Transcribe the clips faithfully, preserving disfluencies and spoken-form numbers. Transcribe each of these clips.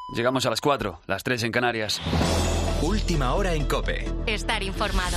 Llegamos a las cuatro, las tres en Canarias. Última hora en COPE. Estar informado.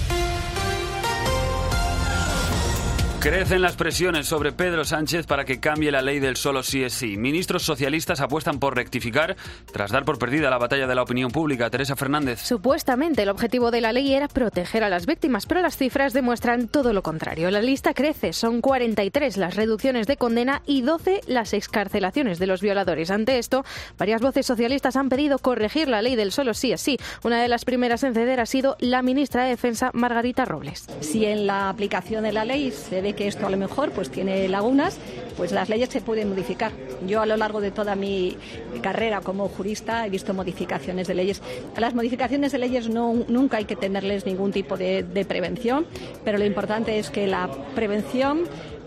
Crecen las presiones sobre Pedro Sánchez para que cambie la ley del solo sí es sí. Ministros socialistas apuestan por rectificar tras dar por perdida la batalla de la opinión pública. Teresa Fernández. Supuestamente el objetivo de la ley era proteger a las víctimas, pero las cifras demuestran todo lo contrario. La lista crece, son cuarenta y tres las reducciones de condena y doce las excarcelaciones de los violadores. Ante esto, varias voces socialistas han pedido corregir la ley del solo sí es sí. Una de las primeras en ceder ha sido la ministra de Defensa, Margarita Robles. Si en la aplicación de la ley se ve que esto a lo mejor pues tiene lagunas, pues las leyes se pueden modificar. Yo a lo largo de toda mi carrera como jurista he visto modificaciones de leyes. A las modificaciones de leyes no, nunca hay que tenerles ningún tipo de, de prevención, pero lo importante es que la prevención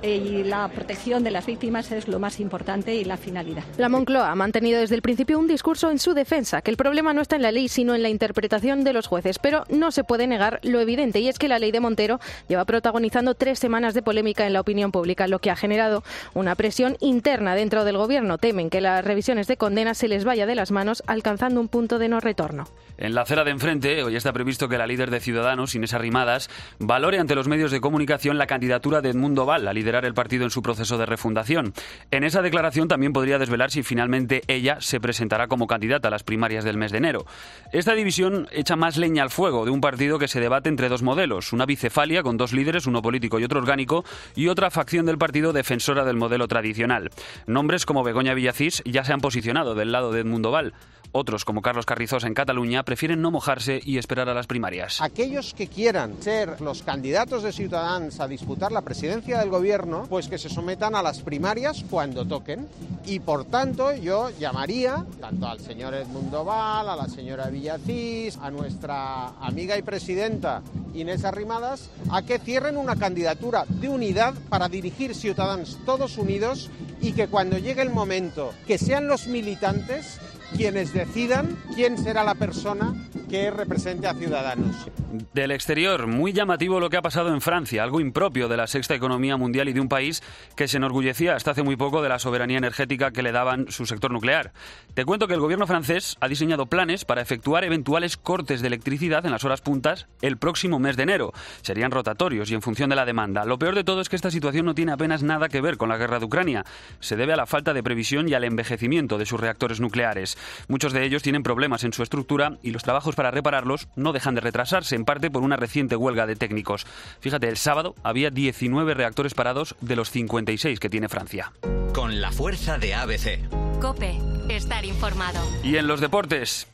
y la protección de las víctimas es lo más importante y la finalidad. La Moncloa ha mantenido desde el principio un discurso en su defensa, que el problema no está en la ley, sino en la interpretación de los jueces. Pero no se puede negar lo evidente, y es que la ley de Montero lleva protagonizando tres semanas de polémica en la opinión pública, lo que ha generado una presión interna dentro del Gobierno. Temen que las revisiones de condena se les vaya de las manos, alcanzando un punto de no retorno. En la acera de enfrente, hoy está previsto que la líder de Ciudadanos, Inés Arrimadas, valore ante los medios de comunicación la candidatura de Edmundo Val a liderar el partido en su proceso de refundación. En esa declaración también podría desvelar si finalmente ella se presentará como candidata a las primarias del mes de enero. Esta división echa más leña al fuego de un partido que se debate entre dos modelos, una bicefalia con dos líderes, uno político y otro orgánico, y otra facción del partido defensora del modelo tradicional. Nombres como Begoña Villacís ya se han posicionado del lado de Edmundo Val. Otros, como Carlos Carrizosa en Cataluña, prefieren no mojarse y esperar a las primarias. Aquellos que quieran ser los candidatos de Ciudadanos a disputar la presidencia del gobierno, pues que se sometan a las primarias cuando toquen. Y por tanto yo llamaría tanto al señor Edmundo Val, a la señora Villacís, a nuestra amiga y presidenta Inés Arrimadas, a que cierren una candidatura de unidad para dirigir Ciudadanos todos unidos, y que cuando llegue el momento que sean los militantes quienes decidan quién será la persona que represente a Ciudadanos. Del exterior, muy llamativo lo que ha pasado en Francia, algo impropio de la sexta economía mundial y de un país que se enorgullecía hasta hace muy poco de la soberanía energética que le daban su sector nuclear. Te cuento que el gobierno francés ha diseñado planes para efectuar eventuales cortes de electricidad en las horas puntas el próximo mes de enero. Serían rotatorios y en función de la demanda. Lo peor de todo es que esta situación no tiene apenas nada que ver con la guerra de Ucrania. Se debe a la falta de previsión y al envejecimiento de sus reactores nucleares. Muchos de ellos tienen problemas en su estructura y los trabajos para repararlos no dejan de retrasarse, en parte por una reciente huelga de técnicos. Fíjate, el sábado había diecinueve reactores parados de los cincuenta y seis que tiene Francia. Con la fuerza de A B C. COPE. Estar informado. Y en los deportes.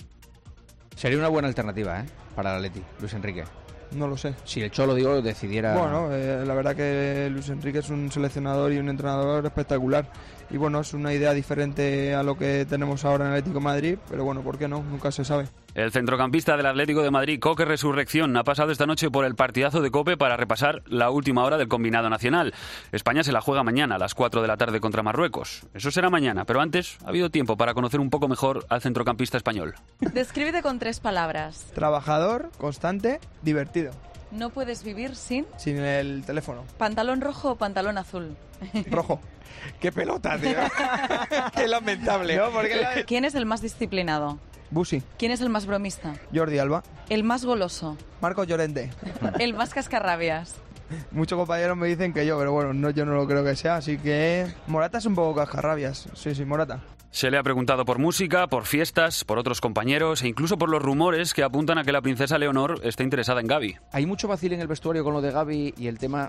Sería una buena alternativa, ¿eh? Para el Atleti, Luis Enrique. No lo sé. Si el Cholo, digo, decidiera... Bueno, eh, la verdad que Luis Enrique es un seleccionador y un entrenador espectacular. Y bueno, es una idea diferente a lo que tenemos ahora en el Atlético de Madrid, pero bueno, ¿por qué no? Nunca se sabe. El centrocampista del Atlético de Madrid, Coque Resurrección, ha pasado esta noche por el partidazo de COPE para repasar la última hora del combinado nacional. España se la juega mañana a las cuatro de la tarde contra Marruecos. Eso será mañana, pero antes ha habido tiempo para conocer un poco mejor al centrocampista español. Descríbete con tres palabras. Trabajador, constante, divertido. No puedes vivir sin... Sin el teléfono. ¿Pantalón rojo o pantalón azul? Rojo. ¡Qué pelota, tío! ¡Qué lamentable! No, porque la... ¿Quién es el más disciplinado? Busi. ¿Quién es el más bromista? Jordi Alba. ¿El más goloso? Marco Llorente. ¿El más cascarrabias? Muchos compañeros me dicen que yo, pero bueno, no, yo no lo creo que sea, así que... Morata es un poco cascarrabias. Sí, sí, Morata. Se le ha preguntado por música, por fiestas, por otros compañeros e incluso por los rumores que apuntan a que la princesa Leonor está interesada en Gavi. Hay mucho vacil en el vestuario con lo de Gavi y el tema...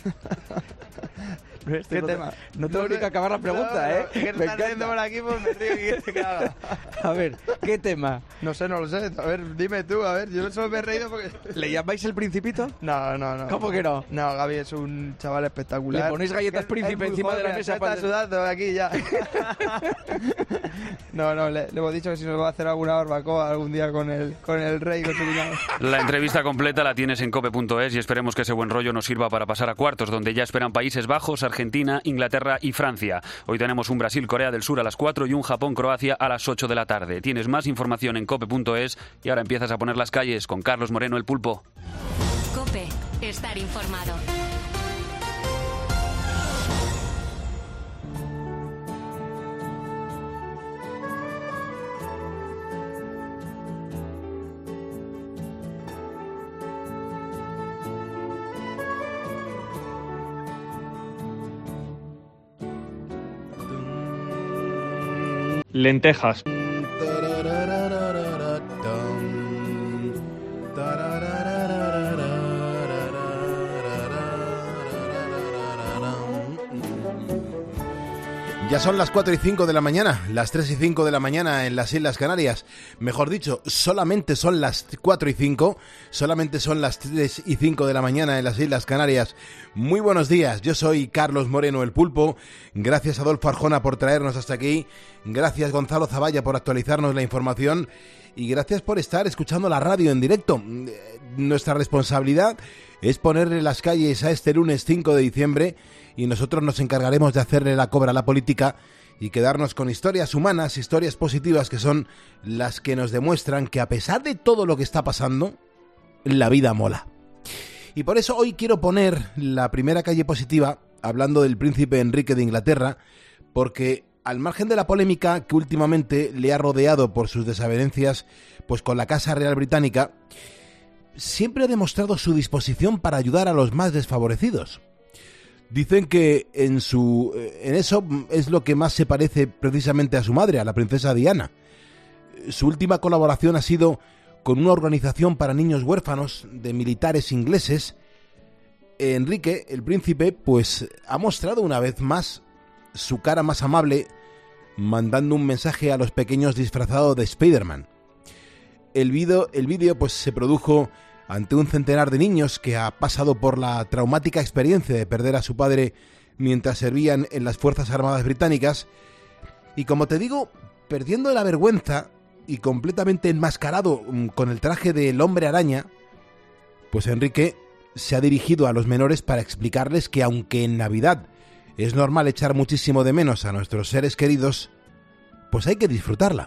¿Qué no tema? Te, no tengo ni que acabar la pregunta, no, no, ¿eh? ¿Qué me estás haciendo por aquí? Pues me río que te haga. A ver, ¿qué tema? No sé, no lo sé. A ver, dime tú, a ver. Yo solo me he reído porque... ¿Le llamáis el Principito? No, no, no. ¿Cómo que no? No, Gavi es un chaval espectacular. ¿Le ponéis galletas Príncipe encima joven, de la mesa? Para... Está sudando aquí ya. No, no, le, le hemos dicho que si nos va a hacer alguna barbacoa algún día con el, con el rey, con su cuñado. La entrevista completa la tienes en cope punto es y esperemos que ese buen rollo nos sirva para pasar a cuartos, donde ya esperan Países Bajos, Argentina, Inglaterra y Francia. Hoy tenemos un Brasil-Corea del Sur a las cuatro y un Japón-Croacia a las ocho de la tarde. Tienes más información en cope punto es y ahora empiezas a poner las calles con Carlos Moreno, el Pulpo. COPE. Estar informado. Lentejas. Ya son las cuatro y cinco de la mañana, las tres y cinco de la mañana en las Islas Canarias. Mejor dicho, solamente son las cuatro y cinco, solamente son las tres y cinco de la mañana en las Islas Canarias. Muy buenos días, yo soy Carlos Moreno, el Pulpo. Gracias Adolfo Arjona por traernos hasta aquí. Gracias Gonzalo Zavalla por actualizarnos la información. Y gracias por estar escuchando la radio en directo. Nuestra responsabilidad es ponerle las calles a este lunes cinco de diciembre y nosotros nos encargaremos de hacerle la cobra a la política y quedarnos con historias humanas, historias positivas que son las que nos demuestran que a pesar de todo lo que está pasando, la vida mola. Y por eso hoy quiero poner la primera calle positiva hablando del príncipe Enrique de Inglaterra, porque al margen de la polémica que últimamente le ha rodeado por sus desavenencias pues con la Casa Real Británica, siempre ha demostrado su disposición para ayudar a los más desfavorecidos. Dicen que en su en eso es lo que más se parece precisamente a su madre, a la princesa Diana. Su última colaboración ha sido con una organización para niños huérfanos de militares ingleses. Enrique, el príncipe, pues ha mostrado una vez más su cara más amable, mandando un mensaje a los pequeños disfrazado de Spider-Man. El vídeo, el vídeo pues se produjo ante un centenar de niños que ha pasado por la traumática experiencia de perder a su padre mientras servían en las Fuerzas Armadas británicas, y como te digo, perdiendo la vergüenza y completamente enmascarado con el traje del hombre araña, pues Enrique se ha dirigido a los menores para explicarles que aunque en Navidad es normal echar muchísimo de menos a nuestros seres queridos, pues hay que disfrutarla.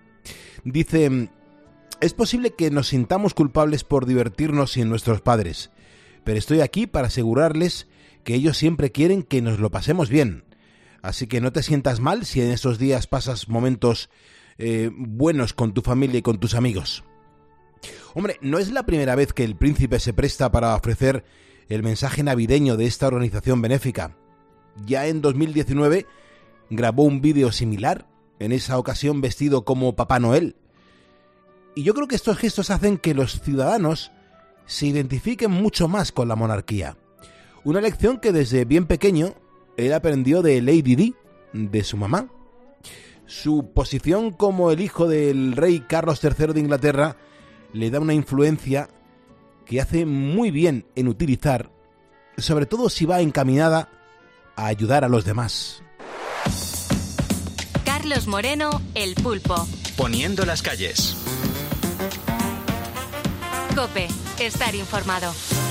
Dice: es posible que nos sintamos culpables por divertirnos sin nuestros padres, pero estoy aquí para asegurarles que ellos siempre quieren que nos lo pasemos bien. Así que no te sientas mal si en estos días pasas momentos eh, buenos con tu familia y con tus amigos. Hombre, no es la primera vez que el príncipe se presta para ofrecer el mensaje navideño de esta organización benéfica. Ya en dos mil diecinueve grabó un vídeo similar, en esa ocasión vestido como Papá Noel. Y yo creo que estos gestos hacen que los ciudadanos se identifiquen mucho más con la monarquía. Una lección que desde bien pequeño él aprendió de Lady Di, de su mamá. Su posición como el hijo del rey Carlos tercero de Inglaterra le da una influencia que hace muy bien en utilizar, sobre todo si va encaminada a ayudar a los demás. Carlos Moreno, el Pulpo. Poniendo las calles. COPE, estar informado.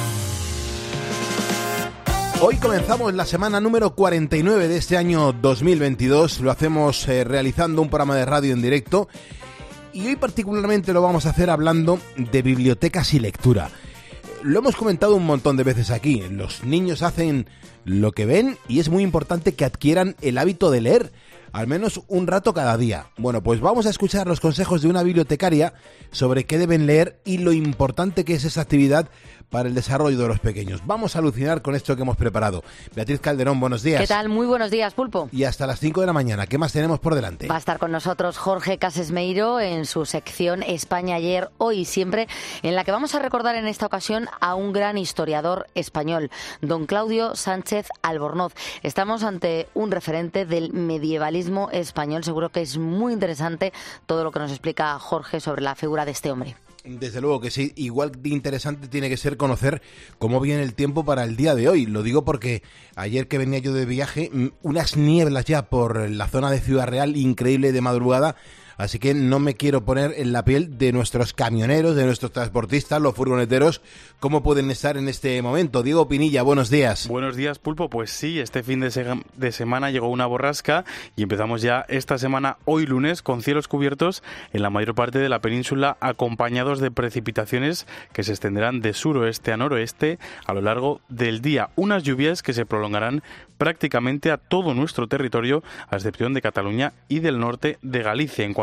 Hoy comenzamos la semana número cuarenta y nueve de este año dos mil veintidós. Lo hacemos eh, realizando un programa de radio en directo. Y hoy particularmente lo vamos a hacer hablando de bibliotecas y lectura. Lo hemos comentado un montón de veces aquí. Los niños hacen lo que ven y es muy importante que adquieran el hábito de leer, al menos un rato cada día. Bueno, pues vamos a escuchar los consejos de una bibliotecaria sobre qué deben leer y lo importante que es esa actividad para el desarrollo de los pequeños. Vamos a alucinar con esto que hemos preparado. Beatriz Calderón, buenos días. ¿Qué tal? Muy buenos días, Pulpo. Y hasta las cinco de la mañana, ¿qué más tenemos por delante? Va a estar con nosotros Jorge Casesmeiro en su sección España ayer, hoy y siempre, en la que vamos a recordar en esta ocasión a un gran historiador español, don Claudio Sánchez Albornoz. Estamos ante un referente del medievalismo español. Seguro que es muy interesante todo lo que nos explica Jorge sobre la figura de este hombre. Desde luego que sí, igual de interesante tiene que ser conocer cómo viene el tiempo para el día de hoy. Lo digo porque ayer que venía yo de viaje, unas nieblas ya por la zona de Ciudad Real, increíble de madrugada. Así que no me quiero poner en la piel de nuestros camioneros, de nuestros transportistas, los furgoneteros, cómo pueden estar en este momento. Diego Pinilla, buenos días. Buenos días, Pulpo. Pues sí, este fin de, se- de semana llegó una borrasca y empezamos ya esta semana, hoy lunes, con cielos cubiertos en la mayor parte de la península, acompañados de precipitaciones que se extenderán de suroeste a noroeste a lo largo del día. Unas lluvias que se prolongarán prácticamente a todo nuestro territorio, a excepción de Cataluña y del norte de Galicia. En cuanto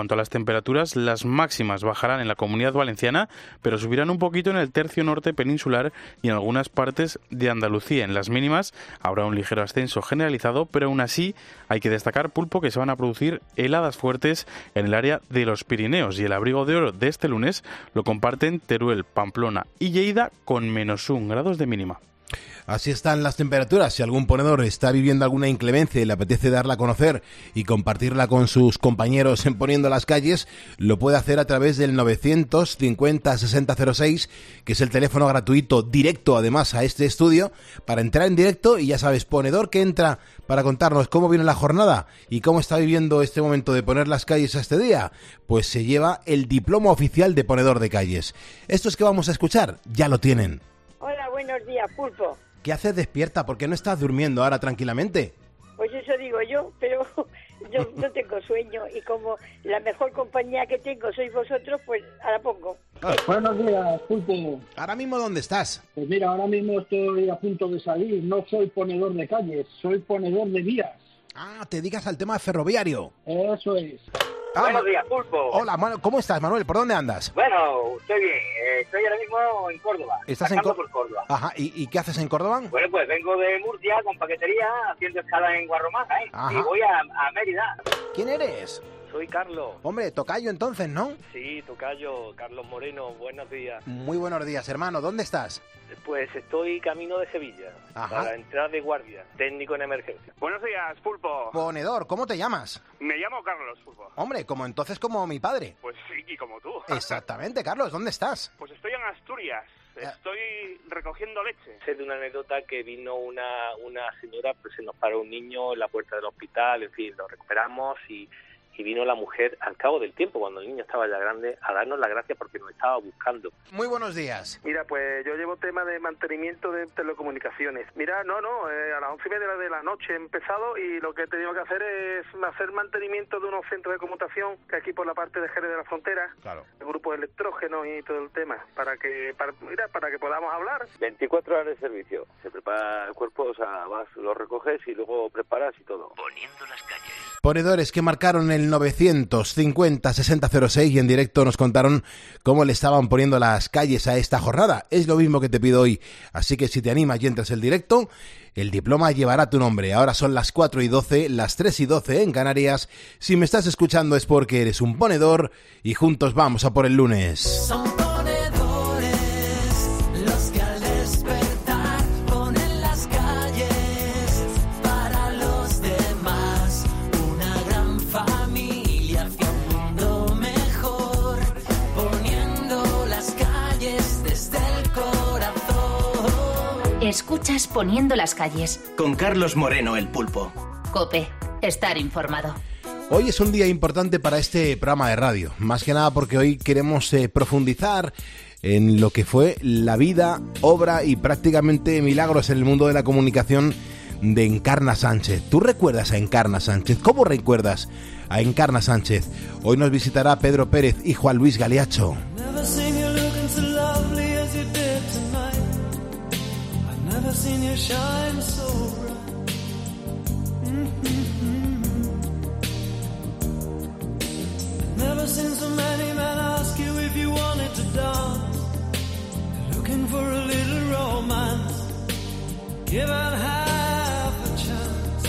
cuanto a las temperaturas, las máximas bajarán en la Comunidad Valenciana, pero subirán un poquito en el tercio norte peninsular y en algunas partes de Andalucía. En las mínimas habrá un ligero ascenso generalizado, pero aún así hay que destacar, Pulpo, que se van a producir heladas fuertes en el área de los Pirineos, y el abrigo de oro de este lunes lo comparten Teruel, Pamplona y Lleida con menos un grados de mínima. Así están las temperaturas. Si algún ponedor está viviendo alguna inclemencia y le apetece darla a conocer y compartirla con sus compañeros en Poniendo las Calles, lo puede hacer a través del novecientos cincuenta sesenta cero seis, que es el teléfono gratuito directo además a este estudio, para entrar en directo. Y ya sabes, ponedor que entra para contarnos cómo viene la jornada y cómo está viviendo este momento de poner las calles a este día, pues se lleva el diploma oficial de ponedor de calles. Estos que vamos a escuchar ya lo tienen. Hola, buenos días, Pulpo. ¿Qué haces despierta? ¿Por qué no estás durmiendo ahora tranquilamente? Pues eso digo yo, pero yo no tengo sueño y como la mejor compañía que tengo sois vosotros, pues ahora pongo. Ah. Buenos días, Pulpo. ¿Ahora mismo dónde estás? Pues mira, ahora mismo estoy a punto de salir. No soy ponedor de calles, soy ponedor de vías. Ah, te dedicas al tema ferroviario. Eso es. Ah, Buenos días, Pulpo. Hola, Manu- ¿cómo estás, Manuel? ¿Por dónde andas? Bueno, estoy bien. Eh, estoy ahora mismo en Córdoba. ¿Estás en pasando Cor- por Córdoba? Ajá, ¿Y, ¿y qué haces en Córdoba? Bueno, pues vengo de Murcia con paquetería, haciendo escala en Guarromaja, ¿eh? Ajá. Y voy a, a Mérida. ¿Quién eres? Soy Carlos. Hombre, tocayo entonces, ¿no? Sí, tocayo, Carlos Moreno, buenos días. Muy buenos días, hermano. ¿Dónde estás? Pues estoy camino de Sevilla, Ajá. para entrar de guardia, técnico en emergencia. Buenos días, Pulpo. Ponedor, ¿cómo te llamas? Me llamo Carlos, Pulpo. Hombre, como entonces como mi padre. Pues sí, y como tú. Exactamente, Carlos, ¿dónde estás? Pues estoy en Asturias. Estoy recogiendo leche. Sé de una anécdota que vino una, una señora, pues se nos paró un niño en la puerta del hospital, en fin, lo recuperamos y... y vino la mujer al cabo del tiempo, cuando el niño estaba ya grande, a darnos las gracias porque nos estaba buscando. Muy buenos días. Mira, pues yo llevo tema de mantenimiento de telecomunicaciones. Mira, no, no, eh, a las once y media de la noche he empezado y lo que he tenido que hacer es hacer mantenimiento de unos centros de conmutación que aquí por la parte de Jerez de la Frontera, claro, el grupo de electrógenos y todo el tema, para que para, mira, para que podamos hablar. veinticuatro horas de servicio. Se prepara el cuerpo, o sea, vas, lo recoges y luego preparas y todo. Poniendo las calles. Ponedores que marcaron el novecientos cincuenta sesenta cero seis y en directo nos contaron cómo le estaban poniendo las calles a esta jornada. Es lo mismo que te pido hoy, así que si te animas y entras el directo, el diploma llevará tu nombre. Ahora son las cuatro y doce, las tres y doce en Canarias. Si me estás escuchando es porque eres un ponedor y juntos vamos a por el lunes. Son ponedores los que al despertar ponen las calles para los demás. Una gran familia hacia un mundo mejor, poniendo las calles desde el corazón. Escuchas Poniendo las Calles. Con Carlos Moreno, el Pulpo. COPE. Estar informado. Hoy es un día importante para este programa de radio, más que nada porque hoy queremos eh, profundizar en lo que fue la vida, obra y prácticamente milagros en el mundo de la comunicación de Encarna Sánchez. ¿Tú recuerdas a Encarna Sánchez? ¿Cómo recuerdas a Encarna Sánchez? Hoy nos visitará Pedro Pérez y Juan Luis Galeacho. Never seen you looking so lovely as you did tonight. I've never seen you shine so bright. Never seen so many men ask you if you wanted to dance. They're looking for a little romance, given half a chance.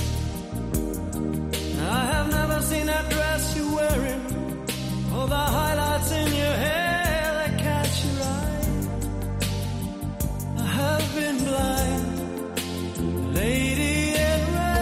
I have never seen that dress you're wearing, or the highlights in your hair that catch your eye. I have been blind, lady in red.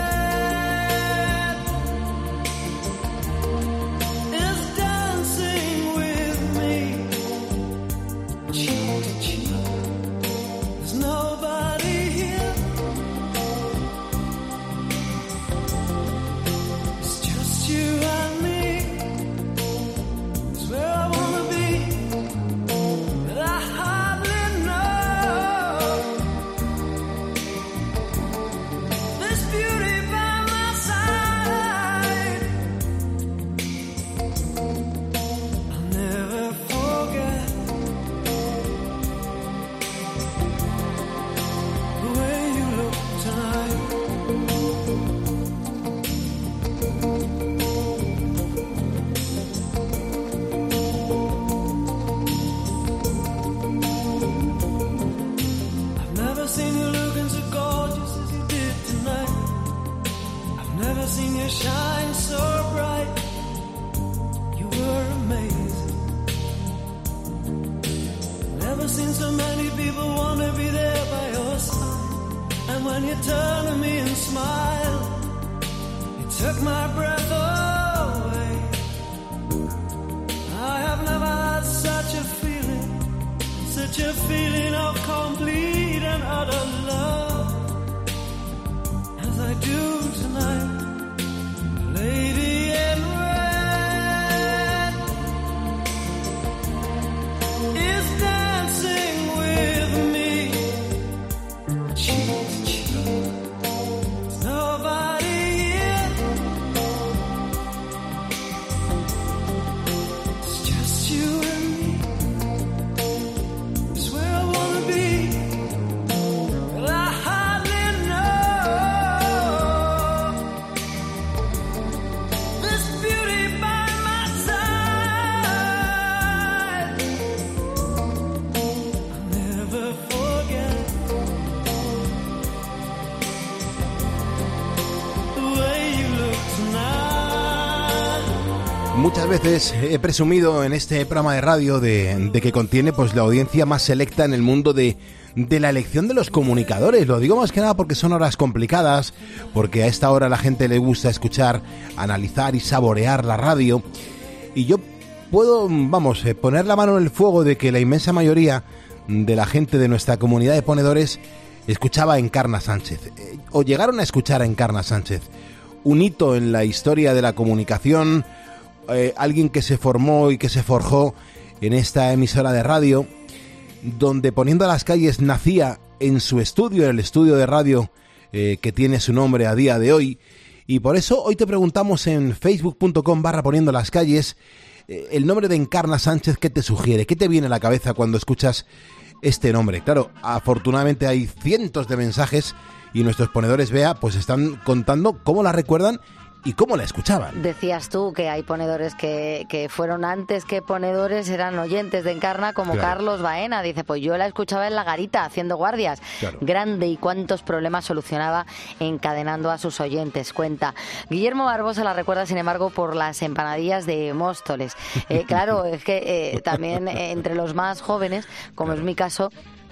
Muchas veces he presumido en este programa de radio de, de que contiene pues la audiencia más selecta en el mundo de, de la elección de los comunicadores. Lo digo más que nada porque son horas complicadas, porque a esta hora a la gente le gusta escuchar, analizar y saborear la radio. Y yo puedo, vamos, eh, poner la mano en el fuego de que la inmensa mayoría de la gente de nuestra comunidad de ponedores escuchaba a Encarna Sánchez, eh, o llegaron a escuchar a Encarna Sánchez. Un hito en la historia de la comunicación, eh, alguien que se formó y que se forjó en esta emisora de radio, donde Poniendo las Calles nacía en su estudio, en el estudio de radio eh, que tiene su nombre a día de hoy. Y por eso hoy te preguntamos en facebook punto com barra Poniendo las Calles eh, el nombre de Encarna Sánchez. ¿Qué te sugiere? ¿Qué te viene a la cabeza cuando escuchas este nombre? Claro, afortunadamente hay cientos de mensajes y nuestros ponedores, Bea, pues están contando cómo la recuerdan y cómo la escuchaban. Decías tú que hay ponedores que, que fueron antes que ponedores, eran oyentes de Encarna, como claro. Carlos Baena. Dice, pues yo la escuchaba en la garita, haciendo guardias. Claro. Grande, y cuántos problemas solucionaba encadenando a sus oyentes, cuenta. Guillermo Barbosa la recuerda, sin embargo, por las empanadillas de Móstoles. Eh, claro, es que eh, también eh, entre los más jóvenes, como claro. es mi caso,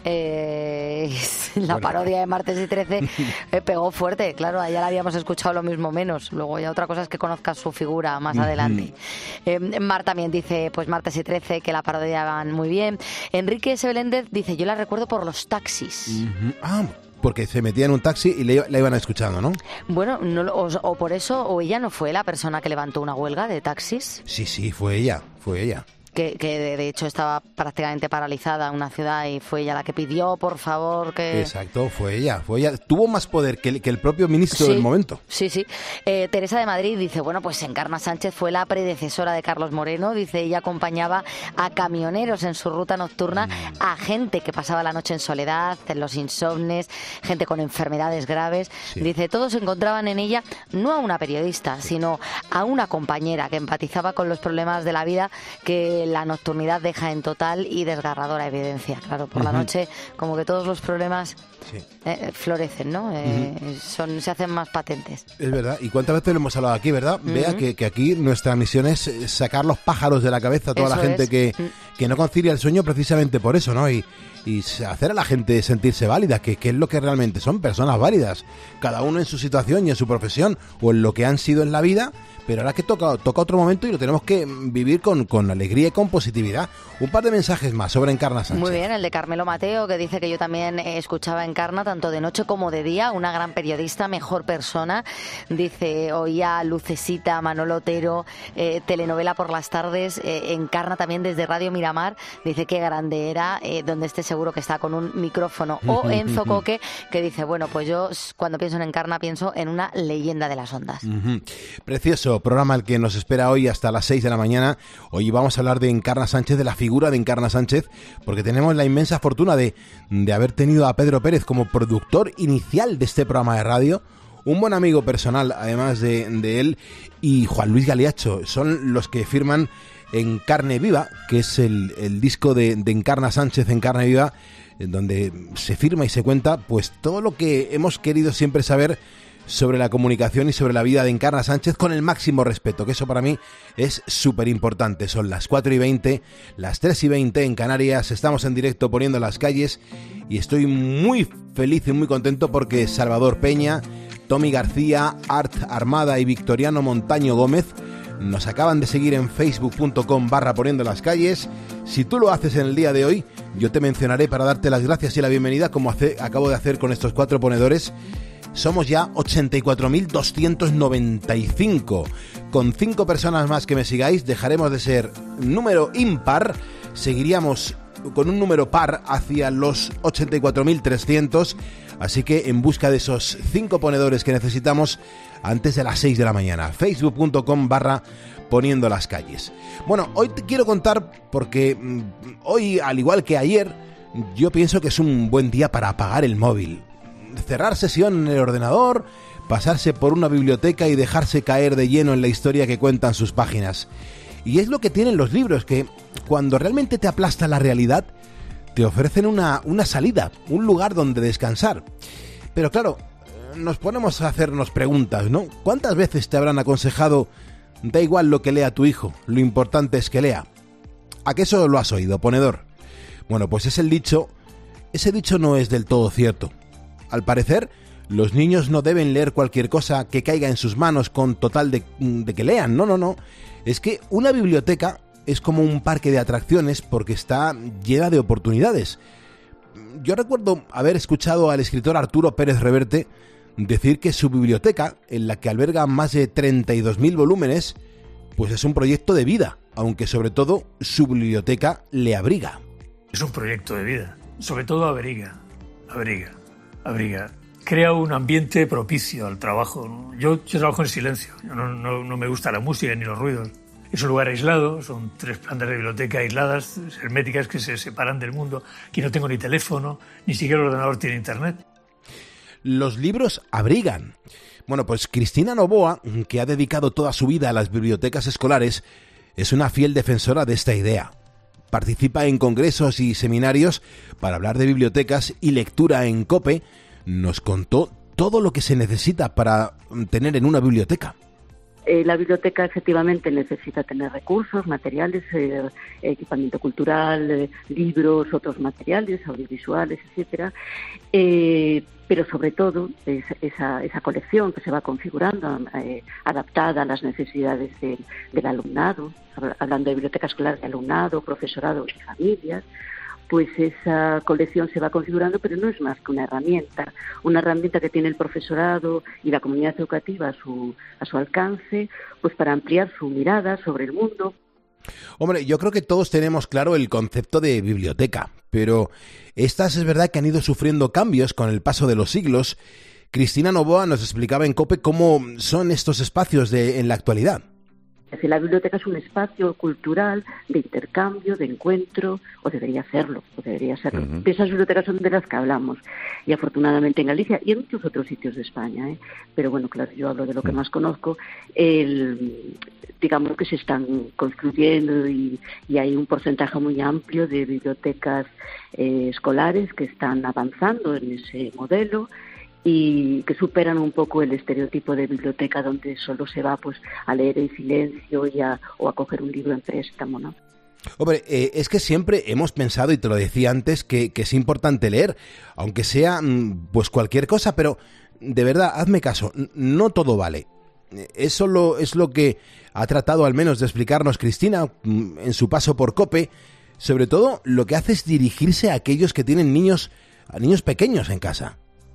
Eh, la bueno. parodia de Martes y trece eh, pegó fuerte, claro, ya la habíamos escuchado lo mismo menos, luego ya otra cosa es que conozcas su figura más uh-huh. adelante. eh, Mar también dice, pues Martes y trece, que la parodiaban muy bien. Enrique S. Beléndez dice, yo la recuerdo por los taxis. Uh-huh. Ah, porque se metía en un taxi y le, la iban escuchando, ¿no? Bueno, no, o, o por eso, o ella no fue la persona que levantó una huelga de taxis. Sí, sí, fue ella, fue ella. Que, que de hecho estaba prácticamente paralizada una ciudad y fue ella la que pidió, por favor, que... Exacto, fue ella, fue ella. Tuvo más poder que el, que el propio ministro sí, del momento. Sí, sí. Eh, Teresa de Madrid dice, bueno, pues Encarna Sánchez fue la predecesora de Carlos Moreno. Dice, ella acompañaba a camioneros en su ruta nocturna, mm. a gente que pasaba la noche en soledad, en los insomnes, gente con enfermedades graves. Sí. Dice, todos encontraban en ella no a una periodista, sí. sino a una compañera que empatizaba con los problemas de la vida que la nocturnidad deja en total y desgarradora evidencia. Claro, por uh-huh. la noche como que todos los problemas sí. eh, florecen, ¿no? Eh, uh-huh. son, se hacen más patentes. Es verdad. ¿Y cuántas veces lo hemos hablado aquí, verdad? Uh-huh. Vea que, que aquí nuestra misión es sacar los pájaros de la cabeza a toda eso la gente que, que no concilia el sueño precisamente por eso, ¿no? Y, y hacer a la gente sentirse válida, que, que es lo que realmente son, personas válidas. Cada uno en su situación y en su profesión o en lo que han sido en la vida. Pero ahora que toca, toca otro momento y lo tenemos que vivir con, con alegría y con positividad. Un par de mensajes más sobre Encarna Sánchez. Muy bien, el de Carmelo Mateo, que dice que yo también escuchaba a Encarna tanto de noche como de día, una gran periodista, mejor persona. Dice, oía Lucecita, Manolo Otero, eh, telenovela por las tardes, eh, Encarna también desde Radio Miramar. Dice que grande era, eh, donde esté seguro que está con un micrófono. O Enzo Coque, que dice, bueno, pues yo cuando pienso en Encarna pienso en una leyenda de las ondas. Uh-huh. Precioso programa el que nos espera hoy hasta las seis de la mañana. Hoy vamos a hablar de Encarna Sánchez, de la figura de Encarna Sánchez, porque tenemos la inmensa fortuna de, de haber tenido a Pedro Pérez como productor inicial de este programa de radio, un buen amigo personal además de, de él, y Juan Luis Galiacho. Son los que firman En Carne Viva, que es el, el disco de, de Encarna Sánchez en Carne Viva, en donde se firma y se cuenta pues todo lo que hemos querido siempre saber sobre la comunicación y sobre la vida de Encarna Sánchez, con el máximo respeto, que eso para mí es súper importante. Son las cuatro y veinte, las tres y veinte en Canarias, estamos en directo Poniendo las Calles y estoy muy feliz y muy contento porque Salvador Peña, Tommy García, Art Armada y Victoriano Montaño Gómez nos acaban de seguir en facebook punto com barra Poniendo las Calles. Si tú lo haces en el día de hoy, yo te mencionaré para darte las gracias y la bienvenida, como hace, acabo de hacer con estos cuatro ponedores. Somos ya ochenta y cuatro mil doscientos noventa y cinco. Con cinco personas más que me sigáis, dejaremos de ser número impar. Seguiríamos con un número par hacia los ochenta y cuatro mil trescientos. Así que en busca de esos cinco ponedores que necesitamos antes de las seis de la mañana. facebook punto com barra Poniendo las Calles. Bueno, hoy te quiero contar porque mmm, hoy, al igual que ayer, yo pienso que es un buen día para apagar el móvil. Cerrar sesión en el ordenador, pasarse por una biblioteca y dejarse caer de lleno en la historia que cuentan sus páginas. Y es lo que tienen los libros, que cuando realmente te aplasta la realidad, te ofrecen una, una salida, un lugar donde descansar. Pero claro, nos ponemos a hacernos preguntas, ¿no? ¿Cuántas veces te habrán aconsejado Da igual lo que lea tu hijo, lo importante es que lea. ¿A qué eso lo has oído, ponedor? Bueno, pues es el dicho, ese dicho no es del todo cierto. Al parecer, los niños no deben leer cualquier cosa que caiga en sus manos con total de, de que lean. No, no, no. Es que una biblioteca es como un parque de atracciones porque está llena de oportunidades. Yo recuerdo haber escuchado al escritor Arturo Pérez Reverte decir que su biblioteca, en la que alberga más de treinta y dos mil volúmenes, pues es un proyecto de vida, aunque sobre todo su biblioteca le abriga. Es un proyecto de vida, sobre todo abriga, abriga, abriga. Crea un ambiente propicio al trabajo, ¿no? Yo, yo trabajo en silencio, no, no, no me gusta la música ni los ruidos. Es un lugar aislado, son tres plantas de biblioteca aisladas, herméticas, que se separan del mundo. Aquí no tengo ni teléfono, ni siquiera el ordenador tiene internet. Los libros abrigan. Bueno, pues Cristina Novoa, que ha dedicado toda su vida a las bibliotecas escolares, es una fiel defensora de esta idea. Participa en congresos y seminarios para hablar de bibliotecas y lectura en COPE. Nos contó todo lo que se necesita para tener en una biblioteca. Eh, la biblioteca efectivamente necesita tener recursos, materiales, eh, equipamiento cultural, eh, libros, otros materiales, audiovisuales, etcétera. Eh, pero sobre todo es, esa, esa colección que se va configurando, eh, adaptada a las necesidades del, del alumnado, hablando de biblioteca escolar de alumnado, profesorado y familias, pues esa colección se va configurando, pero no es más que una herramienta, una herramienta que tiene el profesorado y la comunidad educativa a su, a su alcance, pues para ampliar su mirada sobre el mundo. Hombre, yo creo que todos tenemos claro el concepto de biblioteca, pero estas es verdad que han ido sufriendo cambios con el paso de los siglos. Cristina Novoa nos explicaba en COPE cómo son estos espacios de, en la actualidad. La biblioteca es un espacio cultural de intercambio, de encuentro, o debería serlo, o debería serlo. Uh-huh. Esas bibliotecas son de las que hablamos, y afortunadamente en Galicia y en muchos otros sitios de España, ¿eh? Pero bueno, claro, yo hablo de lo que más conozco, el, digamos que se están construyendo y, y hay un porcentaje muy amplio de bibliotecas eh, escolares que están avanzando en ese modelo, y que superan un poco el estereotipo de biblioteca donde solo se va pues a leer en silencio y a, o a coger un libro en préstamo, ¿no? Hombre, eh, es que siempre hemos pensado, y te lo decía antes, que, que es importante leer, aunque sea pues cualquier cosa, pero de verdad, hazme caso, no todo vale. Eso lo, es lo que ha tratado al menos de explicarnos Cristina en su paso por COPE. Sobre todo, lo que hace es dirigirse a aquellos que tienen niños, a niños pequeños en casa.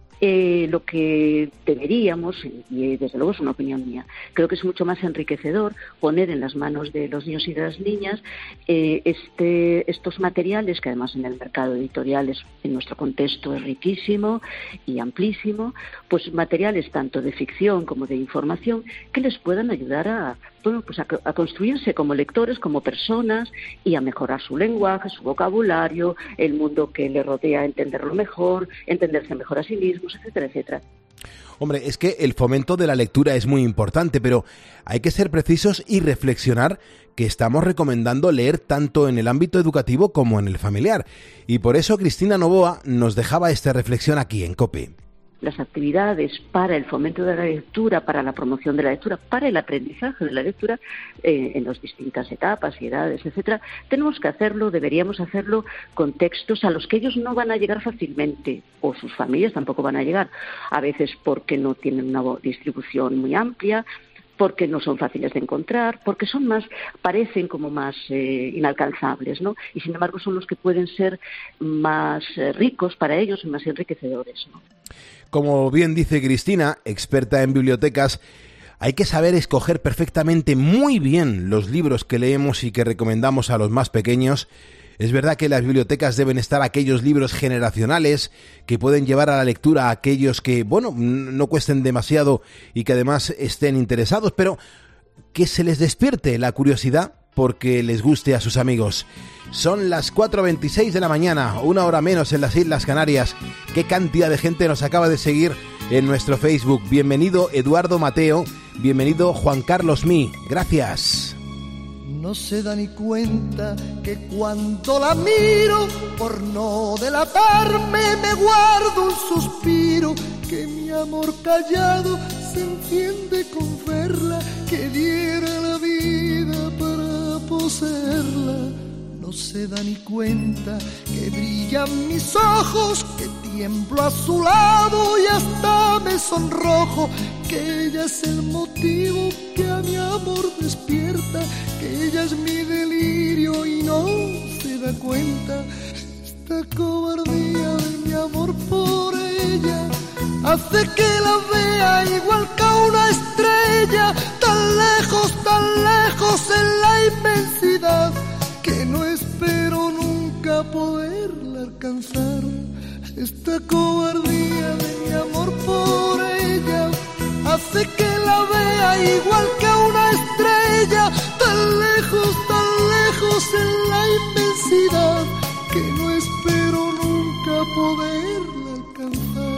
Eh, lo que deberíamos, y desde luego es una opinión mía, creo que es mucho más enriquecedor poner en las manos de los niños y de las niñas eh, este, estos materiales, que además en el mercado editorial es, en nuestro contexto es riquísimo y amplísimo, pues materiales tanto de ficción como de información que les puedan ayudar a, bueno, pues a, a construirse como lectores, como personas, y a mejorar su lenguaje, su vocabulario, el mundo que le rodea, entenderlo mejor, entenderse mejor a sí mismos, etcétera, etcétera. Hombre, es que el fomento de la lectura es muy importante, pero hay que ser precisos y reflexionar que estamos recomendando leer tanto en el ámbito educativo como en el familiar. Y por eso Cristina Novoa nos dejaba esta reflexión aquí en COPE. Las actividades para el fomento de la lectura, para la promoción de la lectura, para el aprendizaje de la lectura eh, en las distintas etapas y edades, etcétera, tenemos que hacerlo, deberíamos hacerlo con textos a los que ellos no van a llegar fácilmente, o sus familias tampoco van a llegar, a veces porque no tienen una distribución muy amplia, porque no son fáciles de encontrar, porque son más, parecen como más eh, inalcanzables, ¿no? Y sin embargo son los que pueden ser más eh, ricos para ellos y más enriquecedores, ¿no? Como bien dice Cristina, experta en bibliotecas, hay que saber escoger perfectamente muy bien los libros que leemos y que recomendamos a los más pequeños. Es verdad que en las bibliotecas deben estar aquellos libros generacionales que pueden llevar a la lectura a aquellos que, bueno, no cuesten demasiado y que además estén interesados, pero que se les despierte la curiosidad porque les guste a sus amigos. Son las cuatro veintiséis de la mañana, una hora menos en las Islas Canarias. ¿Qué cantidad de gente nos acaba de seguir en nuestro Facebook? Bienvenido Eduardo Mateo, bienvenido Juan Carlos Mí, gracias. No se da ni cuenta que cuando la miro, por no delatarme, me guardo un suspiro, que mi amor callado se enciende con verla, que diera la se da ni cuenta que brillan mis ojos, que tiemblo a su lado y hasta me sonrojo, que ella es el motivo que a mi amor despierta, que ella es mi delirio y no se da cuenta. Esta cobardía de mi amor por ella hace que la vea igual que a una estrella, tan lejos, tan lejos en la inmensidad, que no espero nunca poderla alcanzar. Esta cobardía de mi amor por ella hace que la vea igual que a una estrella, tan lejos, tan lejos en la inmensidad, que no espero nunca poderla alcanzar.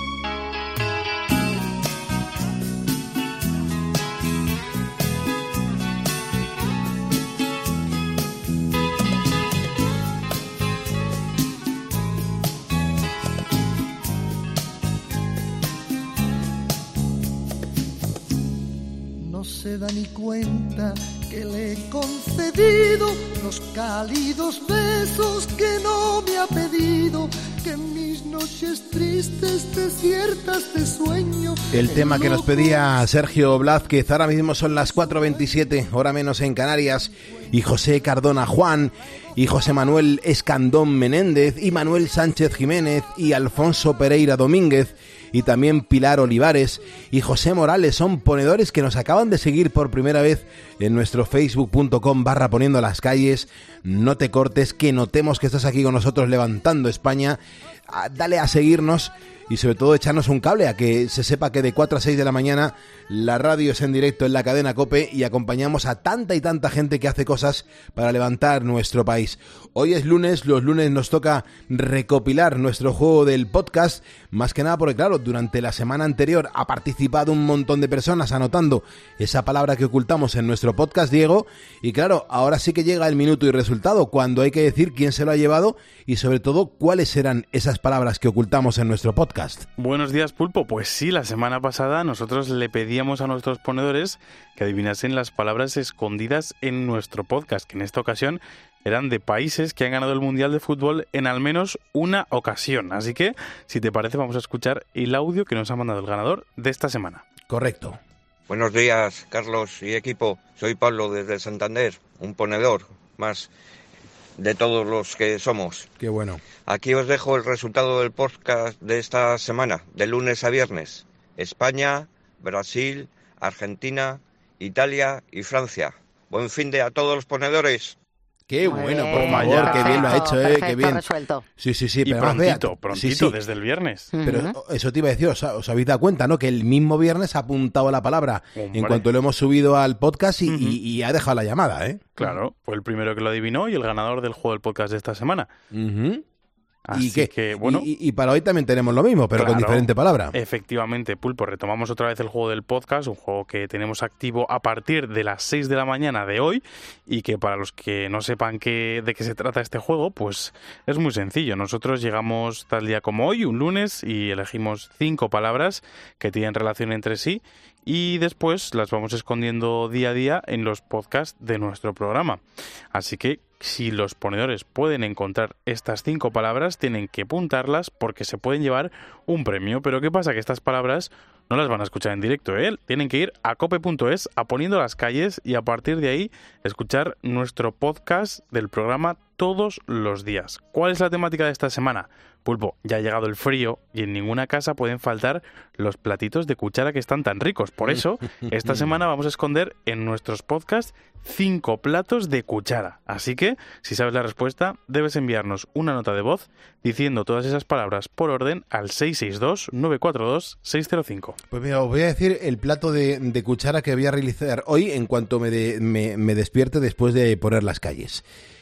No se da ni cuenta que le he concedido los cálidos besos que no me ha pedido, que en mis noches tristes, desiertas de sueño. El tema que nos pedía Sergio Blázquez, ahora mismo son las cuatro veintisiete, hora menos en Canarias, y José Cardona Juan, y José Manuel Escandón Menéndez, y Manuel Sánchez Jiménez, y Alfonso Pereira Domínguez, y también Pilar Olivares y José Morales son ponedores que nos acaban de seguir por primera vez en nuestro facebook punto com barra poniendo las calles. No te cortes, que notemos que estás aquí con nosotros levantando España. Dale a seguirnos y sobre todo echarnos un cable, a que se sepa que de cuatro a seis de la mañana la radio es en directo en la cadena COPE y acompañamos a tanta y tanta gente que hace cosas para levantar nuestro país. Hoy es lunes, los lunes nos toca recopilar nuestro juego del podcast, más que nada porque claro, durante la semana anterior ha participado un montón de personas anotando esa palabra que ocultamos en nuestro podcast, Diego, y claro, ahora sí que llega el minuto y resultado, cuando hay que decir quién se lo ha llevado y sobre todo cuáles serán esas palabras que ocultamos en nuestro podcast. Buenos días, Pulpo. Pues sí, la semana pasada nosotros le pedíamos a nuestros ponedores que adivinasen las palabras escondidas en nuestro podcast, que en esta ocasión eran de países que han ganado el Mundial de Fútbol en al menos una ocasión. Así que, si te parece, vamos a escuchar el audio que nos ha mandado el ganador de esta semana. Correcto. Buenos días, Carlos y equipo. Soy Pablo desde Santander, un ponedor más de todos los que somos. Qué bueno. Aquí os dejo el resultado del podcast de esta semana, de lunes a viernes. España, Brasil, Argentina, Italia y Francia. Buen fin de a todos los ponedores. Qué muy bueno, bien, por favor, perfecto, qué bien lo ha hecho, eh, perfecto, qué bien. Resuelto. Sí, sí, sí, y pero prontito, vea, prontito, sí, sí. desde el viernes. Pero Uh-huh. eso te iba a decir, os, os habéis dado cuenta, ¿no? Que el mismo viernes ha apuntado la palabra Hombre. en cuanto lo hemos subido al podcast y, Uh-huh. y, y ha dejado la llamada, ¿eh? Claro, fue el primero que lo adivinó y el ganador del juego del podcast de esta semana. Uh-huh. Así ¿Y qué? que, bueno... Y, y para hoy también tenemos lo mismo, pero claro, con diferente palabra. Efectivamente, Pulpo, retomamos otra vez el juego del podcast, un juego que tenemos activo a partir de las seis de la mañana de hoy y que para los que no sepan qué, de qué se trata este juego, pues es muy sencillo. Nosotros llegamos tal día como hoy, un lunes, y elegimos cinco palabras que tienen relación entre sí y después las vamos escondiendo día a día en los podcasts de nuestro programa. Así que si los ponedores pueden encontrar estas cinco palabras, tienen que apuntarlas porque se pueden llevar un premio. Pero ¿qué pasa? Que estas palabras no las van a escuchar en directo, ¿eh? Tienen que ir a cope punto es, a Poniendo las Calles, y a partir de ahí escuchar nuestro podcast del programa todos los días. ¿Cuál es la temática de esta semana? Pulpo, ya ha llegado el frío y en ninguna casa pueden faltar los platitos de cuchara que están tan ricos. Por eso, esta semana vamos a esconder en nuestros podcasts cinco platos de cuchara. Así que, si sabes la respuesta, debes enviarnos una nota de voz diciendo todas esas palabras por orden al seis seis dos, nueve cuatro dos, seis cero cinco. Pues mira, os voy a decir el plato de, de cuchara que voy a realizar hoy en cuanto me, de, me, me despierte después de poner las calles.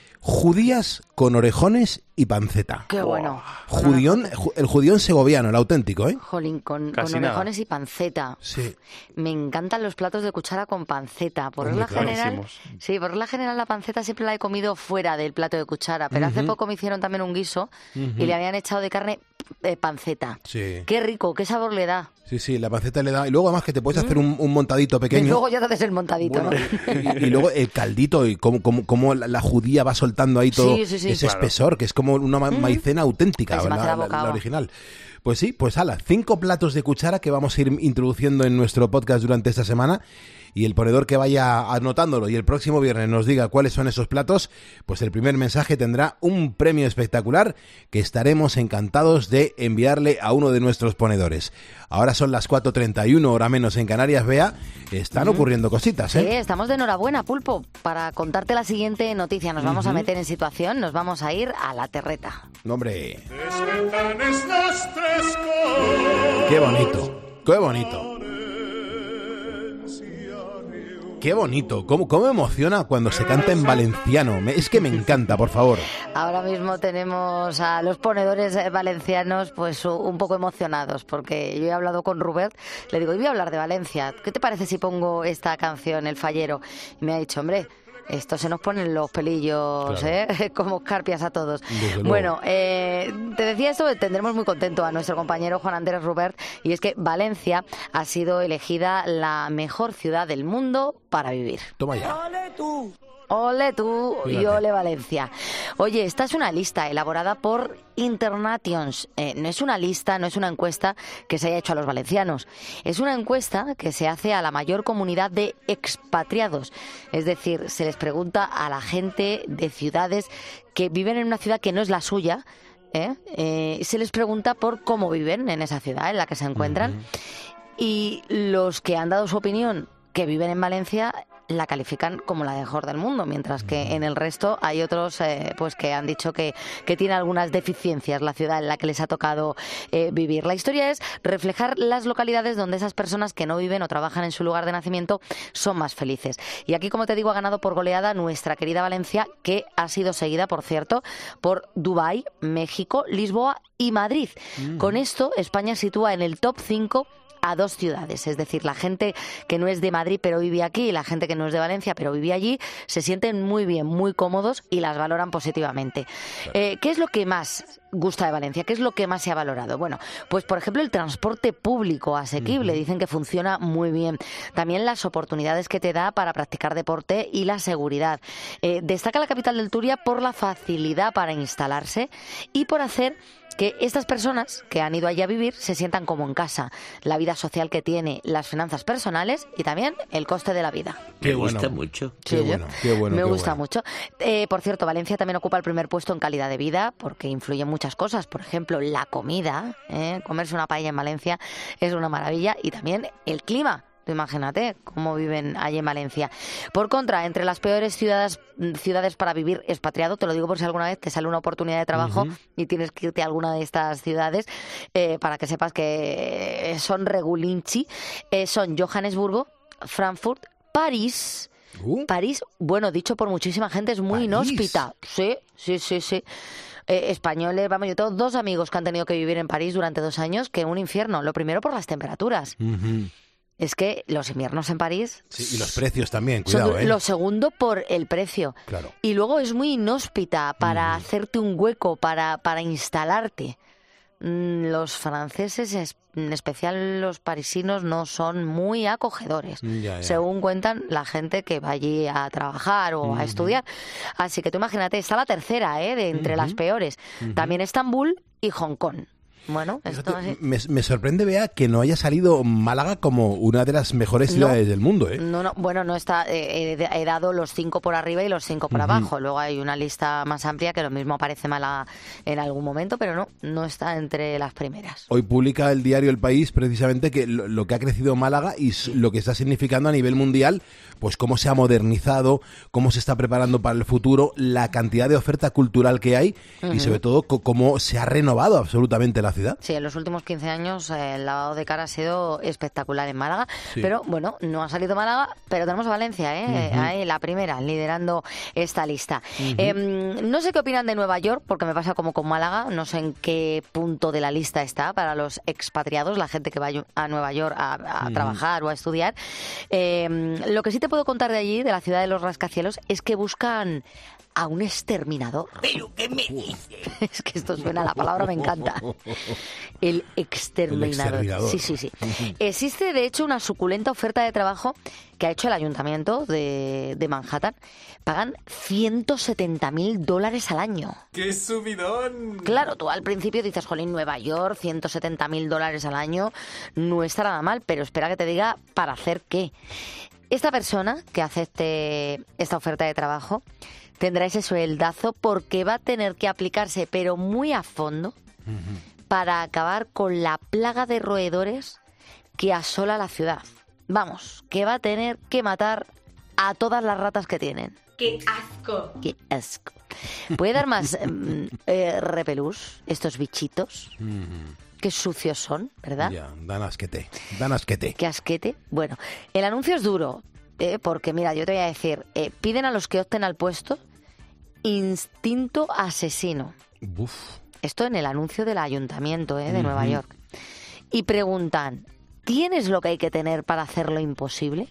Judías con orejones y panceta. Qué bueno. Judión, el judión segoviano, el auténtico, ¿eh? Jolín, con, con Casi orejones nada. y panceta. Sí. Me encantan los platos de cuchara con panceta. Por Hombre, regla claro. general, Buenísimos. sí, por regla general la panceta siempre la he comido fuera del plato de cuchara, pero hace Ujú. poco me hicieron también un guiso Ujú. y le habían echado de carne eh, panceta. Sí. Qué rico, qué sabor le da. Sí, sí, la panceta le da. Y luego además que te puedes hacer un, un montadito pequeño. Y luego ya te haces el montadito, Bueno, ¿no? Y, y luego el caldito y cómo, cómo, cómo la, la judía va soltando ahí todo Sí, sí, sí. ese Claro. espesor, que es como una ma- Mm. maicena auténtica, Ay, se me la, hace la la- boca la agua. original. Pues sí, pues ala, cinco platos de cuchara que vamos a ir introduciendo en nuestro podcast durante esta semana. Y el ponedor que vaya anotándolo y el próximo viernes nos diga cuáles son esos platos, pues el primer mensaje tendrá un premio espectacular que estaremos encantados de enviarle a uno de nuestros ponedores. Ahora son las cuatro treinta y uno, hora menos en Canarias, Bea. Están ocurriendo cositas, ¿eh? Sí, estamos de enhorabuena, Pulpo. Para contarte la siguiente noticia, nos vamos a Ujú. meter en situación, nos vamos a ir a la terreta. No, hombre. Qué bonito, qué bonito. Qué bonito, cómo, cómo emociona cuando se canta en valenciano. Me- es que me encanta, por favor. Ahora mismo tenemos a los ponedores eh, valencianos pues u- un poco emocionados, porque yo he hablado con Rubert, le digo, y voy a hablar de Valencia, ¿qué te parece si pongo esta canción, El Fallero? Y me ha dicho, hombre, esto se nos ponen los pelillos, Claro. ¿eh? Como escarpias a todos. Desde luego. Bueno, eh, te decía esto, tendremos muy contento a nuestro compañero Juan Andrés Rubert, y es que Valencia ha sido elegida la mejor ciudad del mundo para vivir. Toma ya. ¡Ole tú! Ole tú y Fíjate. ole Valencia. Oye, esta es una lista elaborada por Internations. Eh, no es una lista, no es una encuesta que se haya hecho a los valencianos. Es una encuesta que se hace a la mayor comunidad de expatriados. Es decir, se les pregunta a la gente de ciudades que viven en una ciudad que no es la suya. ¿eh? Eh, se les pregunta por cómo viven en esa ciudad en la que se encuentran. Y los que han dado su opinión, que viven en Valencia, la califican como la mejor del mundo, mientras que en el resto hay otros eh, pues que han dicho que, que tiene algunas deficiencias la ciudad en la que les ha tocado eh, vivir. La historia es reflejar las localidades donde esas personas que no viven o trabajan en su lugar de nacimiento son más felices. Y aquí, como te digo, ha ganado por goleada nuestra querida Valencia, que ha sido seguida, por cierto, por Dubái, México, Lisboa y Madrid. Mm. Con esto, España sitúa en el top cinco a dos ciudades, es decir, la gente que no es de Madrid pero vive aquí y la gente que no es de Valencia pero vive allí se sienten muy bien, muy cómodos y las valoran positivamente. Eh, ¿Qué es lo que más gusta de Valencia? ¿Qué es lo que más se ha valorado? Bueno, pues por ejemplo el transporte público asequible, dicen que funciona muy bien. También las oportunidades que te da para practicar deporte y la seguridad. Eh, destaca la capital del Turia por la facilidad para instalarse y por hacer que estas personas que han ido allí a vivir se sientan como en casa, la vida social que tiene, las finanzas personales y también el coste de la vida. Qué Me gusta bueno. mucho. Qué Sí, bueno, qué bueno. Me qué gusta bueno. mucho. Eh, por cierto, Valencia también ocupa el primer puesto en calidad de vida porque influyen muchas cosas. Por ejemplo, la comida. ¿eh? Comerse una paella en Valencia es una maravilla. Y también el clima. Tú imagínate cómo viven allí en Valencia. Por contra, entre las peores ciudades, ciudades para vivir expatriado, te lo digo por si alguna vez te sale una oportunidad de trabajo Ujú. y tienes que irte a alguna de estas ciudades, eh, para que sepas que son regulinchi, eh, son Johannesburgo, Frankfurt, París. París, bueno, dicho por muchísima gente, es muy inhóspita. Sí, sí, sí, sí. Eh, españoles, vamos, yo tengo dos amigos que han tenido que vivir en París durante dos años, que un infierno. Lo primero por las temperaturas. Ujú. Es que los inviernos en París Sí, y los precios también, son cuidado, ¿eh? lo segundo por el precio. Claro. Y luego es muy inhóspita para hacerte un hueco, para, para instalarte. Mm, Los franceses, es- en especial los parisinos, no son muy acogedores, Ya, ya. según cuentan la gente que va allí a trabajar o Ujú. a estudiar. Así que tú imagínate, está la tercera, ¿eh? De entre Ujú. las peores. Ujú. También Estambul y Hong Kong. Bueno, esto así. Me, me sorprende, Bea, que no haya salido Málaga como una de las mejores No. ciudades del mundo, ¿eh? No, no, bueno, no está. eh, he, he dado los cinco por arriba y los cinco por Ujú. abajo. Luego hay una lista más amplia que lo mismo aparece mala en algún momento, pero no, no está entre las primeras. Hoy publica el diario El País precisamente que lo, lo que ha crecido Málaga y s- lo que está significando a nivel mundial, pues cómo se ha modernizado, cómo se está preparando para el futuro, la cantidad de oferta cultural que hay y Ujú. sobre todo co- cómo se ha renovado absolutamente la ciudad. Sí, en los últimos quince años eh, el lavado de cara ha sido espectacular en Málaga, Sí. pero bueno, no ha salido Málaga, pero tenemos a Valencia, ¿eh? Ujú. Ahí la primera, liderando esta lista. Ujú. Eh, no sé qué opinan de Nueva York, porque me pasa como con Málaga, no sé en qué punto de la lista está para los expatriados, la gente que va a Nueva York a, a Ujú. trabajar o a estudiar. Eh, lo que sí te puedo contar de allí, de la ciudad de los rascacielos, es que buscan a un exterminador. ¿Pero qué me dices? Es que esto suena, la palabra me encanta. El exterminador. El exterminador. Sí, sí, sí. Existe, de hecho, una suculenta oferta de trabajo que ha hecho el ayuntamiento de, de Manhattan. Pagan ciento setenta mil dólares al año. ¡Qué subidón! Claro, tú al principio dices, jolín, Nueva York, ciento setenta mil dólares al año, no está nada mal, pero espera que te diga para hacer qué. Esta persona que acepte esta oferta de trabajo tendrá ese sueldazo porque va a tener que aplicarse, pero muy a fondo, uh-huh. para acabar con la plaga de roedores que asola la ciudad. Vamos, que va a tener que matar a todas las ratas que tienen. ¡Qué asco! ¡Qué asco! ¿Puede dar más eh, repelús estos bichitos? Uh-huh. Qué sucios son, ¿verdad? Ya, dan asquete, dan asquete. Qué asquete. Bueno, el anuncio es duro, eh, porque mira, yo te voy a decir, eh, piden a los que opten al puesto instinto asesino. Uf. Esto en el anuncio del ayuntamiento eh, de uh-huh. Nueva York. Y preguntan, ¿tienes lo que hay que tener para hacer lo imposible?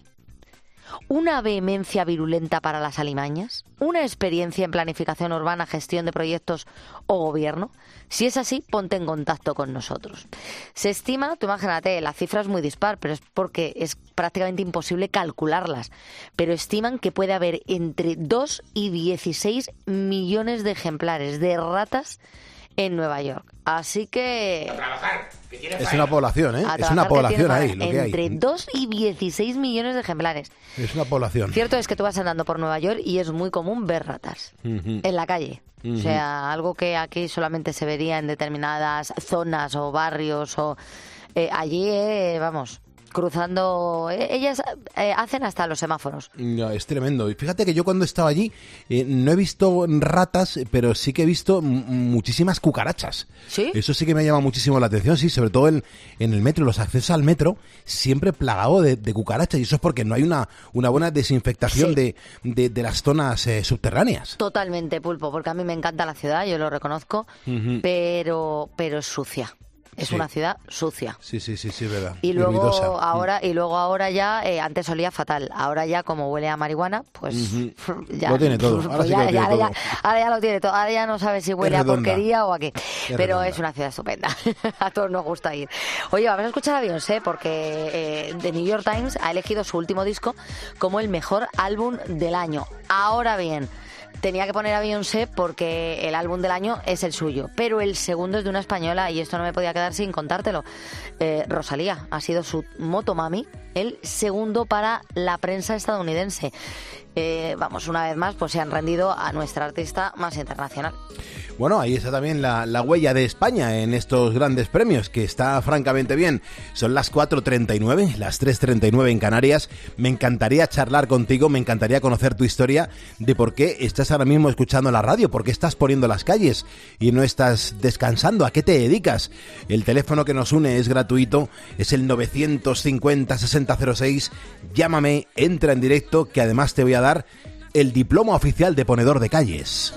¿Una vehemencia virulenta para las alimañas? ¿Una experiencia en planificación urbana, gestión de proyectos o gobierno? Si es así, ponte en contacto con nosotros. Se estima, tú imagínate, la cifra es muy dispar, pero es porque es prácticamente imposible calcularlas. Pero estiman que puede haber entre dos y dieciséis millones de ejemplares de ratas en Nueva York. Así que... A trabajar, que tiene es una población, ¿eh? Es una población ahí, lo que hay. Entre dos y dieciséis millones de ejemplares. Es una población. Cierto es que tú vas andando por Nueva York y es muy común ver ratas uh-huh. en la calle. Uh-huh. O sea, algo que aquí solamente se vería en determinadas zonas o barrios o... Eh, allí, eh, vamos... cruzando, ellas eh, hacen hasta los semáforos. No, es tremendo. Y fíjate que yo cuando estaba allí eh, no he visto ratas, pero sí que he visto m- muchísimas cucarachas. ¿Sí? Eso sí que me ha llamado muchísimo la atención, sí, sobre todo en, en el metro, los accesos al metro, siempre plagado de, de cucarachas. Y eso es porque no hay una, una buena desinfectación sí. de, de, de las zonas eh, subterráneas. Totalmente, Pulpo, porque a mí me encanta la ciudad, yo lo reconozco, uh-huh. pero, pero es sucia. Es sí. una ciudad sucia. Sí, sí, sí, sí, verdad. Y luego y ahora y luego ahora ya, eh, antes olía fatal. Ahora ya, como huele a marihuana, pues uh-huh. ya lo tiene todo. Ahora, pues sí ya, lo tiene ya, todo. Ya, ahora ya lo tiene todo. Ahora ya no sabe si huele a porquería o a qué. Es Pero redonda. Es una ciudad estupenda. A todos nos gusta ir. Oye, vamos a escuchar a Beyoncé porque eh, The New York Times ha elegido su último disco como el mejor álbum del año. Ahora bien, tenía que poner a Beyoncé porque el álbum del año es el suyo, pero el segundo es de una española y esto no me podía quedar sin contártelo. Eh, Rosalía ha sido su motomami, el segundo para la prensa estadounidense. Eh, vamos, una vez más, pues se han rendido a nuestra artista más internacional. Bueno, ahí está también la, la huella de España en estos grandes premios, que está francamente bien. Son las cuatro treinta y nueve, las tres treinta y nueve en Canarias. Me encantaría charlar contigo, me encantaría conocer tu historia de por qué estás ahora mismo escuchando la radio, por qué estás poniendo las calles y no estás descansando, a qué te dedicas. El teléfono que nos une es gratuito, es el novecientos cincuenta sesenta cero seis. Llámame, entra en directo, que además te voy a dar el diploma oficial de ponedor de calles.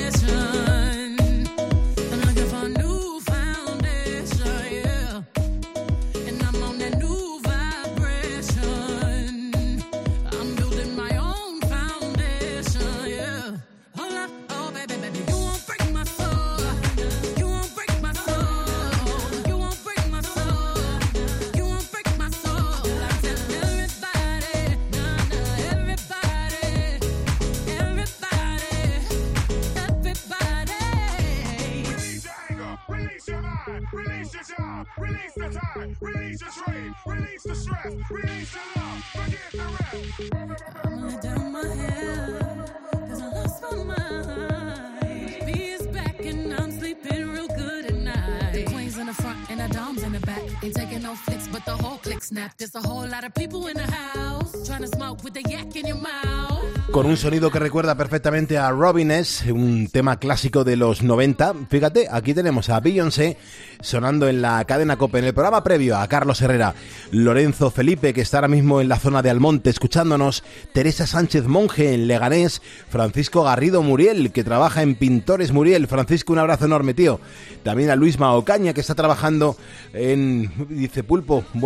Con un sonido que recuerda perfectamente a Robin S., un tema clásico de los noventa. Fíjate, aquí tenemos a Beyoncé sonando en la cadena COPE, en el programa previo a Carlos Herrera, Lorenzo Felipe, que está ahora mismo en la zona de Almonte escuchándonos, Teresa Sánchez Monge en Leganés, Francisco Garrido Muriel, que trabaja en Pintores Muriel. Francisco, un abrazo enorme, tío. También a Luisma Ocaña, que está trabajando en... Dice Pulpo, buena pregunta.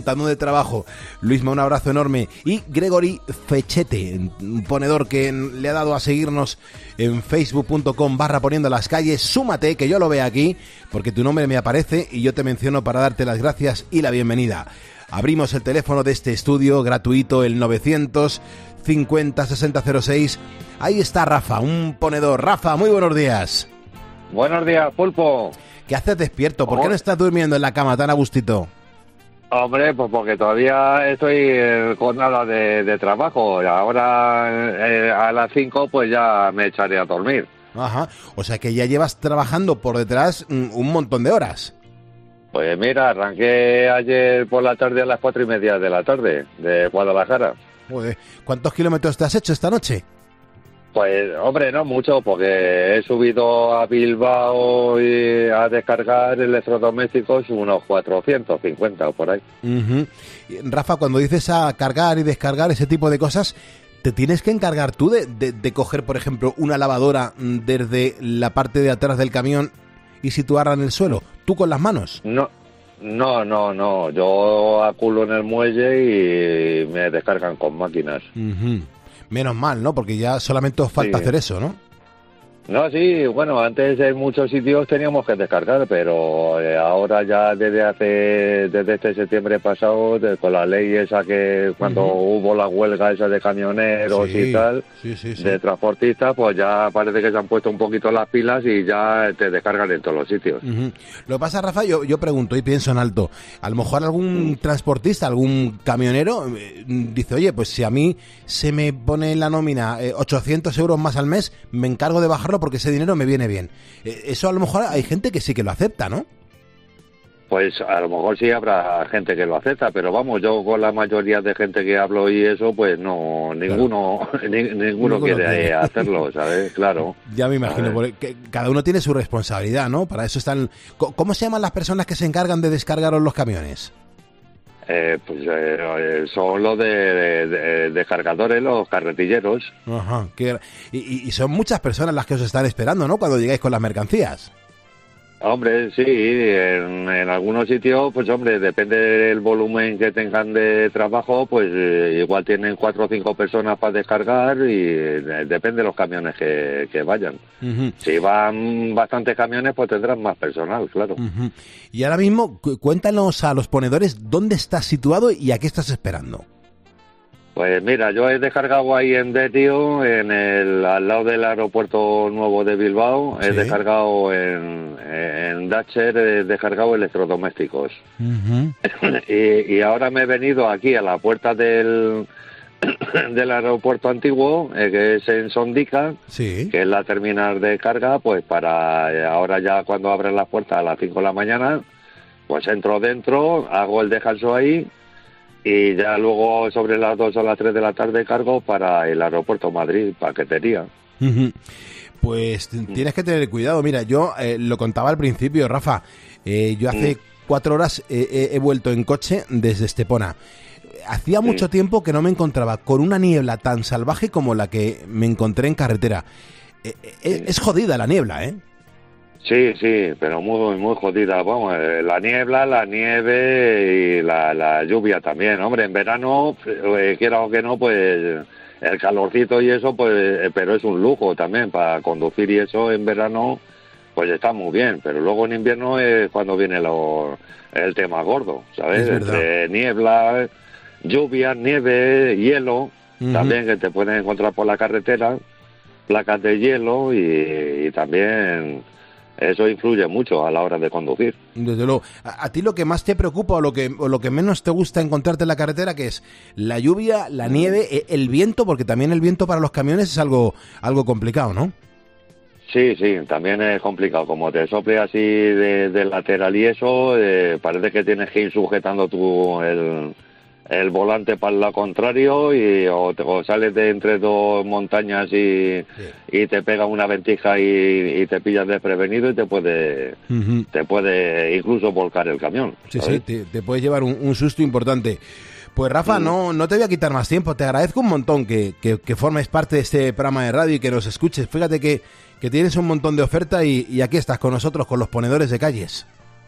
Punta, donde trabajo. Luisma, un abrazo enorme. Y Gregory Fechete, un ponedor que le ha dado a seguirnos en facebook.com barra poniendo las calles. Súmate, que yo lo veo aquí, porque tu nombre me aparece y yo te menciono para darte las gracias y la bienvenida. Abrimos el teléfono de este estudio gratuito, el novecientos cincuenta sesenta cero seis. Ahí está Rafa, un ponedor. Rafa, muy buenos días. Buenos días, Pulpo. ¿Qué haces despierto? ¿Por qué no estás durmiendo en la cama tan a gustito? Hombre, pues porque todavía estoy en jornada de, de trabajo. Y ahora eh, a las cinco pues ya me echaré a dormir. Ajá, o sea que ya llevas trabajando por detrás un montón de horas. Pues mira, arranqué ayer por la tarde a las cuatro y media de la tarde de Guadalajara. Joder, ¿cuántos kilómetros te has hecho esta noche? Pues, hombre, no mucho, porque he subido a Bilbao y a descargar electrodomésticos unos cuatrocientos cincuenta o por ahí. Uh-huh. Rafa, cuando dices a cargar y descargar ese tipo de cosas, ¿te tienes que encargar tú de, de, de coger, por ejemplo, una lavadora desde la parte de atrás del camión y situarla en el suelo? ¿Tú con las manos? No, no, no, no. Yo aculo en el muelle y me descargan con máquinas. Uh-huh. Menos mal, ¿no? Porque ya solamente os falta sí. hacer eso, ¿no? No, sí, bueno, antes en muchos sitios teníamos que descargar, pero eh, ahora ya desde hace, desde este septiembre pasado, de, con la ley esa que cuando uh-huh. hubo la huelga esa de camioneros sí, y tal, sí, sí, sí. de transportistas, pues ya parece que se han puesto un poquito las pilas y ya te descargan en todos los sitios. Uh-huh. Lo que pasa, Rafa, yo, yo pregunto y pienso en alto, a lo mejor algún transportista, algún camionero eh, dice, oye, pues si a mí se me pone en la nómina eh, ochocientos euros más al mes, me encargo de bajarlo porque ese dinero me viene bien. Eso a lo mejor hay gente que sí que lo acepta, ¿no? Pues a lo mejor sí habrá gente que lo acepta, pero vamos, yo con la mayoría de gente que hablo y eso, pues no, ninguno claro. ni, ninguno, ninguno quiere, quiere hacerlo, ¿sabes? Claro. Ya me imagino, porque cada uno tiene su responsabilidad, ¿no? Para eso están... ¿Cómo se llaman las personas que se encargan de descargaros los camiones? Eh, pues eh, son los de, de, de, de cargadores, los carretilleros. Ajá. Que, y, y son muchas personas las que os están esperando, ¿no? Cuando llegáis con las mercancías. Hombre, sí, en, en algunos sitios, pues hombre, depende del volumen que tengan de trabajo, pues eh, igual tienen cuatro o cinco personas para descargar y eh, depende de los camiones que, que vayan. Uh-huh. Si van bastantes camiones, pues tendrán más personal, claro. Uh-huh. Y ahora mismo, cu- cuéntanos a los ponedores dónde estás situado y a qué estás esperando. Pues mira, yo he descargado ahí en Derio, en el, al lado del aeropuerto nuevo de Bilbao, ¿sí? He descargado en, en Datcher, he descargado electrodomésticos. Uh-huh. y, y ahora me he venido aquí a la puerta del, del aeropuerto antiguo, eh, que es en Sondica, sí. que es la terminal de carga, pues para eh, ahora ya cuando abren las puertas a las cinco de la mañana, pues entro dentro, hago el descanso ahí, y ya luego sobre las dos a las tres de la tarde cargo para el aeropuerto Madrid, paquetería. Uh-huh. Pues tienes que tener cuidado. Mira, yo eh, lo contaba al principio, Rafa, eh, yo hace mm. cuatro horas eh, he vuelto en coche desde Estepona. Hacía mucho mm. tiempo que no me encontraba con una niebla tan salvaje como la que me encontré en carretera. Eh, eh, es jodida la niebla, ¿eh? Sí, sí, pero muy muy jodida, vamos, la niebla, la nieve y la, la lluvia también, hombre, en verano, eh, quiera o que no, pues el calorcito y eso, pues, eh, pero es un lujo también para conducir y eso en verano, pues está muy bien, pero luego en invierno es cuando viene lo, el tema gordo, ¿sabes? Entre niebla, lluvia, nieve, hielo, uh-huh. también que te pueden encontrar por la carretera, placas de hielo y, y también... Eso influye mucho a la hora de conducir. Desde luego. ¿A, a ti lo que más te preocupa o lo que o lo que menos te gusta encontrarte en la carretera, que es la lluvia, la nieve, el viento? Porque también el viento para los camiones es algo algo complicado, ¿no? Sí, sí, también es complicado. Como te sople así de, de lateral y eso, eh, parece que tienes que ir sujetando tú el... el volante para el lado contrario y o, te, o sales de entre dos montañas y, sí. y te pega una ventija y, y te pillas desprevenido y te puede uh-huh. te puede incluso volcar el camión. Sí, ¿sabes? sí, te, te puedes llevar un, un susto importante. Pues Rafa, mm. no no te voy a quitar más tiempo, te agradezco un montón que, que, que formes parte de este programa de radio y que nos escuches. Fíjate que, que tienes un montón de oferta y, y aquí estás con nosotros, con los ponedores de calles.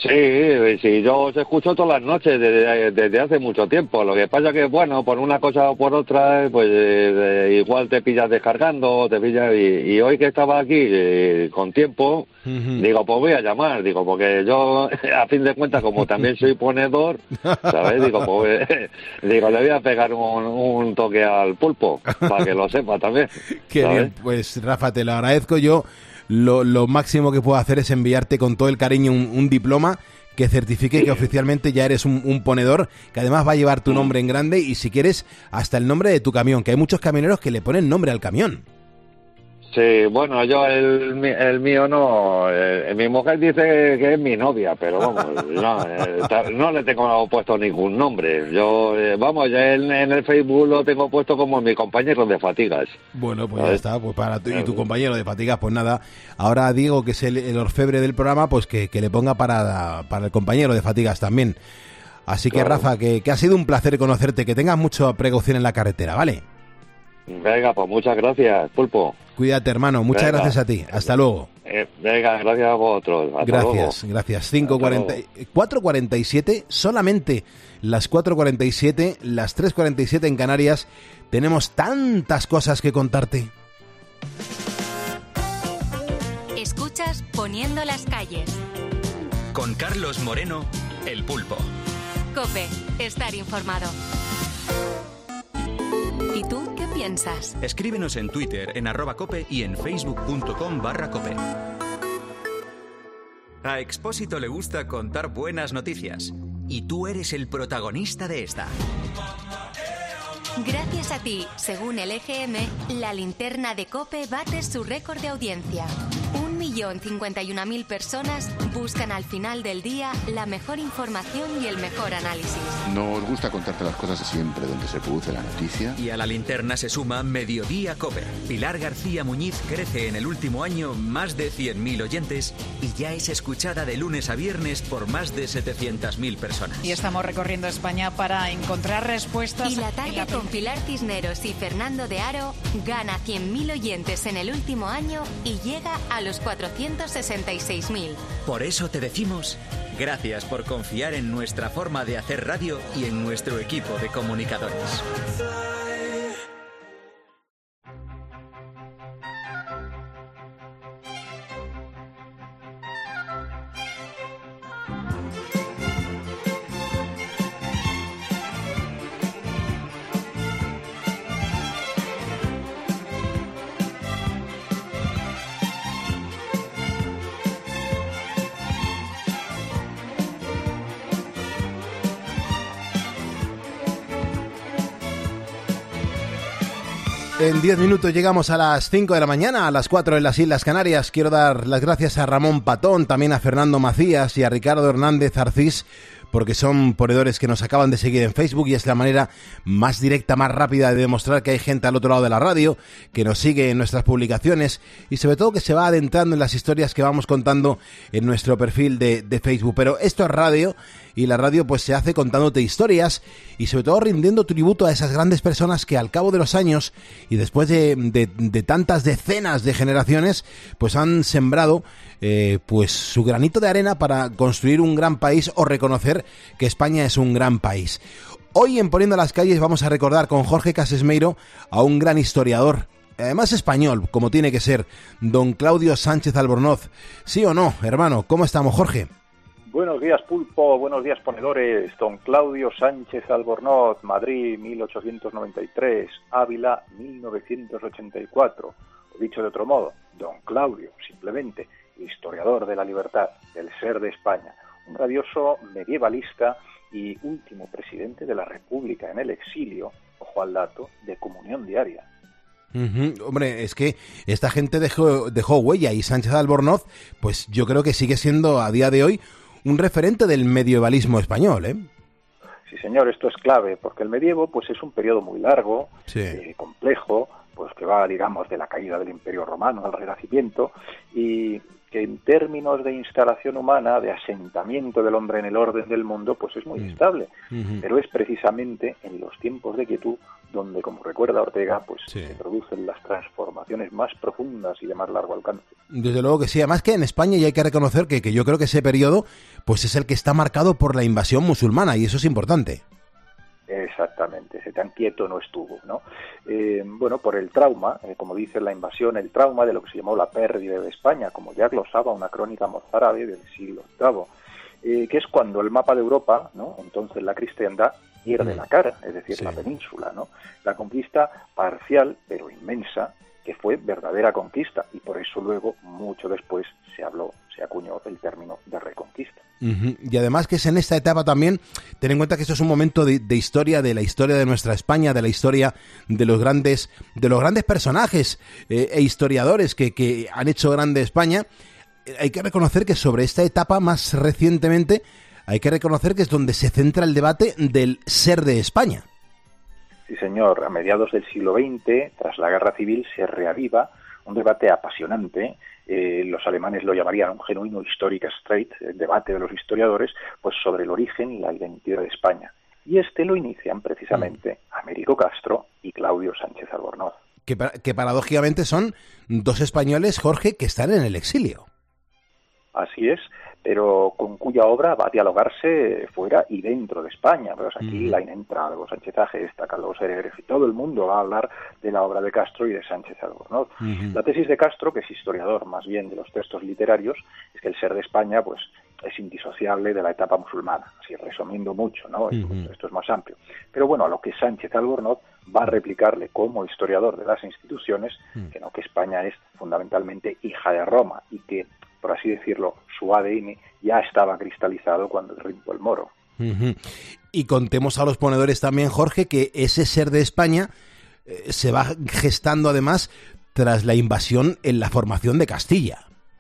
Sí, sí, yo os escucho todas las noches desde, desde hace mucho tiempo. Lo que pasa que, bueno, por una cosa o por otra, pues eh, igual te pillas descargando, te pillas... Y, y hoy que estaba aquí eh, con tiempo, uh-huh. digo, pues voy a llamar, digo, porque yo, a fin de cuentas, como también soy ponedor, ¿sabes? Digo, pues, digo, le voy a pegar un, un toque al pulpo, para que lo sepa también. Qué ¿sabes? bien, pues Rafa, te lo agradezco yo. Lo, lo máximo que puedo hacer es enviarte con todo el cariño un, un diploma que certifique sí. que oficialmente ya eres un, un ponedor, que además va a llevar tu nombre en grande y si quieres hasta el nombre de tu camión, que hay muchos camioneros que le ponen nombre al camión. Sí, bueno, yo el, el mío no, eh, mi mujer dice que es mi novia, pero vamos, no, eh, no le tengo puesto ningún nombre. Yo, eh, vamos, ya en, en el Facebook lo tengo puesto como mi compañero de fatigas. Bueno, pues ya está, pues para tu, y tu compañero de fatigas, pues nada. Ahora Diego, que es el, el orfebre del programa, pues que, que le ponga para, para el compañero de fatigas también. Así que claro. Rafa, que, que ha sido un placer conocerte, que tengas mucha precaución en la carretera, ¿vale? Venga, pues muchas gracias, Pulpo. Cuídate, hermano. Muchas venga. gracias a ti. Hasta luego. Eh, venga, gracias a vosotros. Hasta gracias, luego. gracias. cinco cuarenta, cuatro cuarenta y siete, solamente las cuatro cuarenta y siete, las tres cuarenta y siete en Canarias. Tenemos tantas cosas que contarte. Escuchas Poniendo las calles. Con Carlos Moreno, el Pulpo. COPE, estar informado. ¿Y tú qué piensas? Escríbenos en Twitter, en arroba cope y en facebook.com barra cope. A Expósito le gusta contar buenas noticias. Y tú eres el protagonista de esta. Gracias a ti, según el E G M, la linterna de COPE bate su récord de audiencia. Un millón cincuenta y una mil personas buscan al final del día la mejor información y el mejor análisis. Nos gusta contarte las cosas siempre donde se produce la noticia. Y a la linterna se suma Mediodía COPE. Pilar García Muñiz crece en el último año más de cien mil oyentes y ya es escuchada de lunes a viernes por más de setecientas mil personas. Y estamos recorriendo España para encontrar respuestas. Y la tarde con Pilar Cisneros y Fernando de Aro gana cien mil oyentes en el último año y llega a los cuatrocientos sesenta y seis mil. Por eso te decimos gracias por confiar en nuestra forma de hacer radio y en nuestro equipo de comunicadores. En diez minutos llegamos a las cinco de la mañana, a las cuatro en las Islas Canarias. Quiero dar las gracias a Ramón Patón, también a Fernando Macías y a Ricardo Hernández Arcís, porque son ponedores que nos acaban de seguir en Facebook y es la manera más directa, más rápida de demostrar que hay gente al otro lado de la radio, que nos sigue en nuestras publicaciones y sobre todo que se va adentrando en las historias que vamos contando en nuestro perfil de, de Facebook. Pero esto es radio y la radio pues se hace contándote historias y sobre todo rindiendo tributo a esas grandes personas que al cabo de los años y después de, de, de tantas decenas de generaciones pues han sembrado eh, pues su granito de arena para construir un gran país o reconocer que España es un gran país. Hoy en Poniendo las Calles vamos a recordar con Jorge Casesmeiro a un gran historiador, además español, como tiene que ser, don Claudio Sánchez Albornoz. ¿Sí o no, hermano? ¿Cómo estamos, Jorge? Buenos días, Pulpo, buenos días, ponedores. Don Claudio Sánchez Albornoz, Madrid, mil ochocientos noventa y tres, Ávila, mil novecientos ochenta y cuatro. O dicho de otro modo, don Claudio, simplemente, historiador de la libertad, del ser de España, un radioso medievalista y último presidente de la República en el exilio, ojo al dato, de Comunión Diaria. Uh-huh. Hombre, es que esta gente dejó, dejó huella y Sánchez Albornoz, pues yo creo que sigue siendo a día de hoy un referente del medievalismo español, ¿eh? Sí, señor, esto es clave, porque el medievo pues es un periodo muy largo, sí. eh, complejo, pues que va, digamos, de la caída del Imperio Romano al Renacimiento, y que en términos de instalación humana, de asentamiento del hombre en el orden del mundo, pues es muy mm. estable. Uh-huh. Pero es precisamente en los tiempos de quietud donde, como recuerda Ortega, pues sí. se producen las transformaciones más profundas y de más largo alcance. Desde luego que sí, además que en España, y hay que reconocer que, que yo creo que ese periodo pues es el que está marcado por la invasión musulmana, y eso es importante. Exactamente, ese tan quieto no estuvo, ¿no? Eh, bueno, por el trauma, eh, como dice la invasión, el trauma de lo que se llamó la pérdida de España, como ya glosaba una crónica mozárabe del siglo octavo, eh, que es cuando el mapa de Europa, ¿no? Entonces la cristiandad pierde la cara, es decir, sí. la península, ¿no? La conquista parcial, pero inmensa, que fue verdadera conquista, y por eso luego, mucho después, se habló, se acuñó el término de reconquista. Uh-huh. Y además que es en esta etapa también, ten en cuenta que esto es un momento de, de historia, de la historia de nuestra España, de la historia de los grandes, de los grandes personajes eh, e historiadores que, que han hecho grande España. Eh, hay que reconocer que sobre esta etapa más recientemente, hay que reconocer que es donde se centra el debate del ser de España. Sí, señor. A mediados del siglo veinte, tras la Guerra Civil, se reaviva un debate apasionante. Eh, los alemanes lo llamarían un genuino historic streit, el debate de los historiadores, pues sobre el origen y la identidad de España. Y este lo inician precisamente Américo Castro y Claudio Sánchez Albornoz. Que, que paradójicamente son dos españoles, Jorge, que están en el exilio. Así es, pero con cuya obra va a dialogarse fuera y dentro de España. Pues aquí uh-huh. Lain Entralgo, Sánchez Agesta, Carlos Hereres, y todo el mundo va a hablar de la obra de Castro y de Sánchez Albornoz. Uh-huh. La tesis de Castro, que es historiador más bien de los textos literarios, es que el ser de España pues es indisociable de la etapa musulmana, así resumiendo mucho, ¿no? Uh-huh. Esto es más amplio. Pero bueno, a lo que Sánchez Albornoz va a replicarle como historiador de las instituciones, uh-huh. que no, que España es fundamentalmente hija de Roma y que, por así decirlo, su A D N ya estaba cristalizado cuando el rinco el moro. Uh-huh. Y contemos a los ponedores también, Jorge, que ese ser de España eh, se va gestando además tras la invasión en la formación de Castilla.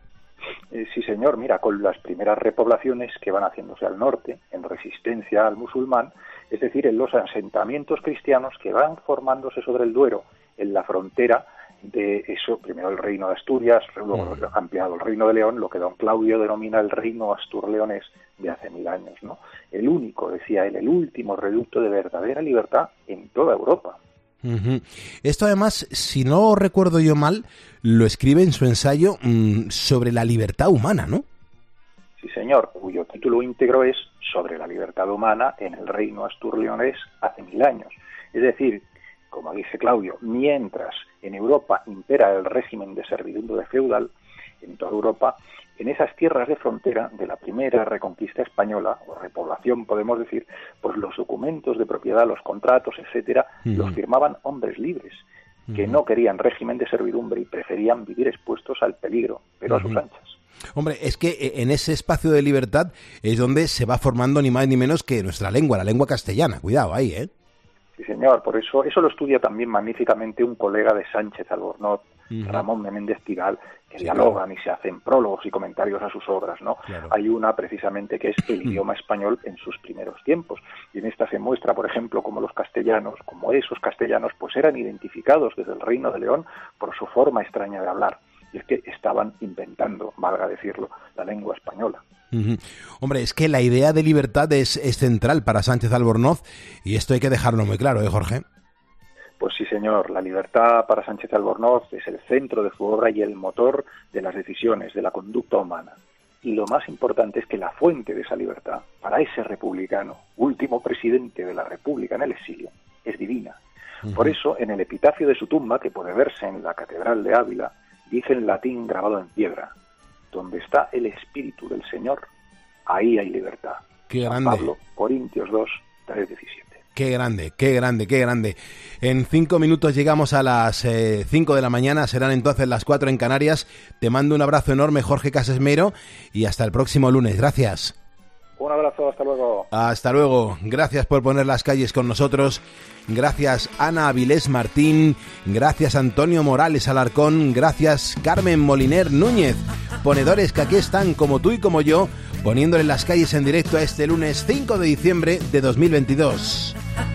Eh, sí, señor. Mira, con las primeras repoblaciones que van haciéndose al norte, en resistencia al musulmán, es decir, en los asentamientos cristianos que van formándose sobre el Duero, en la frontera de eso, primero el reino de Asturias, luego uh-huh. ampliado el reino de León, lo que don Claudio denomina el reino astur-leonés de hace mil años, ¿no? El único, decía él, el último reducto de verdadera libertad en toda Europa. Uh-huh. Esto además, si no recuerdo yo mal, lo escribe en su ensayo mmm, sobre la libertad humana, ¿no? Sí, señor, cuyo título íntegro es Sobre la libertad humana en el reino astur-leonés hace mil años. Es decir, como dice Claudio, mientras en Europa impera el régimen de servidumbre feudal, en toda Europa, en esas tierras de frontera de la primera reconquista española, o repoblación podemos decir, pues los documentos de propiedad, los contratos, etcétera, uh-huh. los firmaban hombres libres, que uh-huh. no querían régimen de servidumbre y preferían vivir expuestos al peligro, pero uh-huh. a sus anchas. Hombre, es que en ese espacio de libertad es donde se va formando ni más ni menos que nuestra lengua, la lengua castellana. Cuidado ahí, ¿eh? Sí, señor, por eso eso lo estudia también magníficamente un colega de Sánchez Albornoz, uh-huh. Ramón Menéndez Tigal, que sí, dialogan claro. y se hacen prólogos y comentarios a sus obras, ¿no? Claro. Hay una precisamente que es el idioma español en sus primeros tiempos, y en esta se muestra, por ejemplo, como los castellanos, como esos castellanos, pues eran identificados desde el Reino de León por su forma extraña de hablar, y es que estaban inventando, valga decirlo, la lengua española. Uh-huh. Hombre, es que la idea de libertad es, es central para Sánchez Albornoz, y esto hay que dejarlo muy claro, ¿eh, Jorge? Pues sí, señor. La libertad para Sánchez Albornoz es el centro de su obra y el motor de las decisiones, de la conducta humana. Y lo más importante es que la fuente de esa libertad, para ese republicano, último presidente de la República en el exilio, es divina. Uh-huh. Por eso, en el epitafio de su tumba, que puede verse en la Catedral de Ávila, dice en latín grabado en piedra: donde está el Espíritu del Señor, ahí hay libertad. Qué grande. San Pablo, Corintios dos, tres diecisiete. Qué grande, qué grande, qué grande. En cinco minutos llegamos a las eh, cinco de la mañana, serán entonces las cuatro en Canarias. Te mando un abrazo enorme, Jorge Casesmeiro, y hasta el próximo lunes. Gracias. Un abrazo, hasta luego. Hasta luego. Gracias por poner las calles con nosotros. Gracias Ana Avilés Martín. Gracias Antonio Morales Alarcón. Gracias Carmen Moliner Núñez. Ponedores que aquí están como tú y como yo, poniéndole las calles en directo a este lunes cinco de diciembre de dos mil veintidós.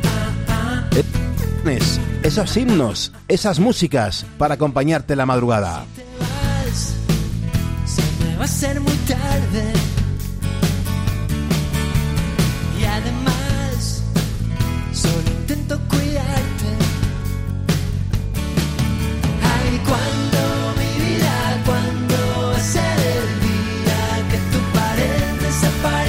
Esos himnos, esas músicas para acompañarte en la madrugada. Si te vas, siempre va a ser muy tarde. Y además, solo intento cuidarte. Ay, cuando mi vida, cuando va a ser el día que tu pared desaparezca.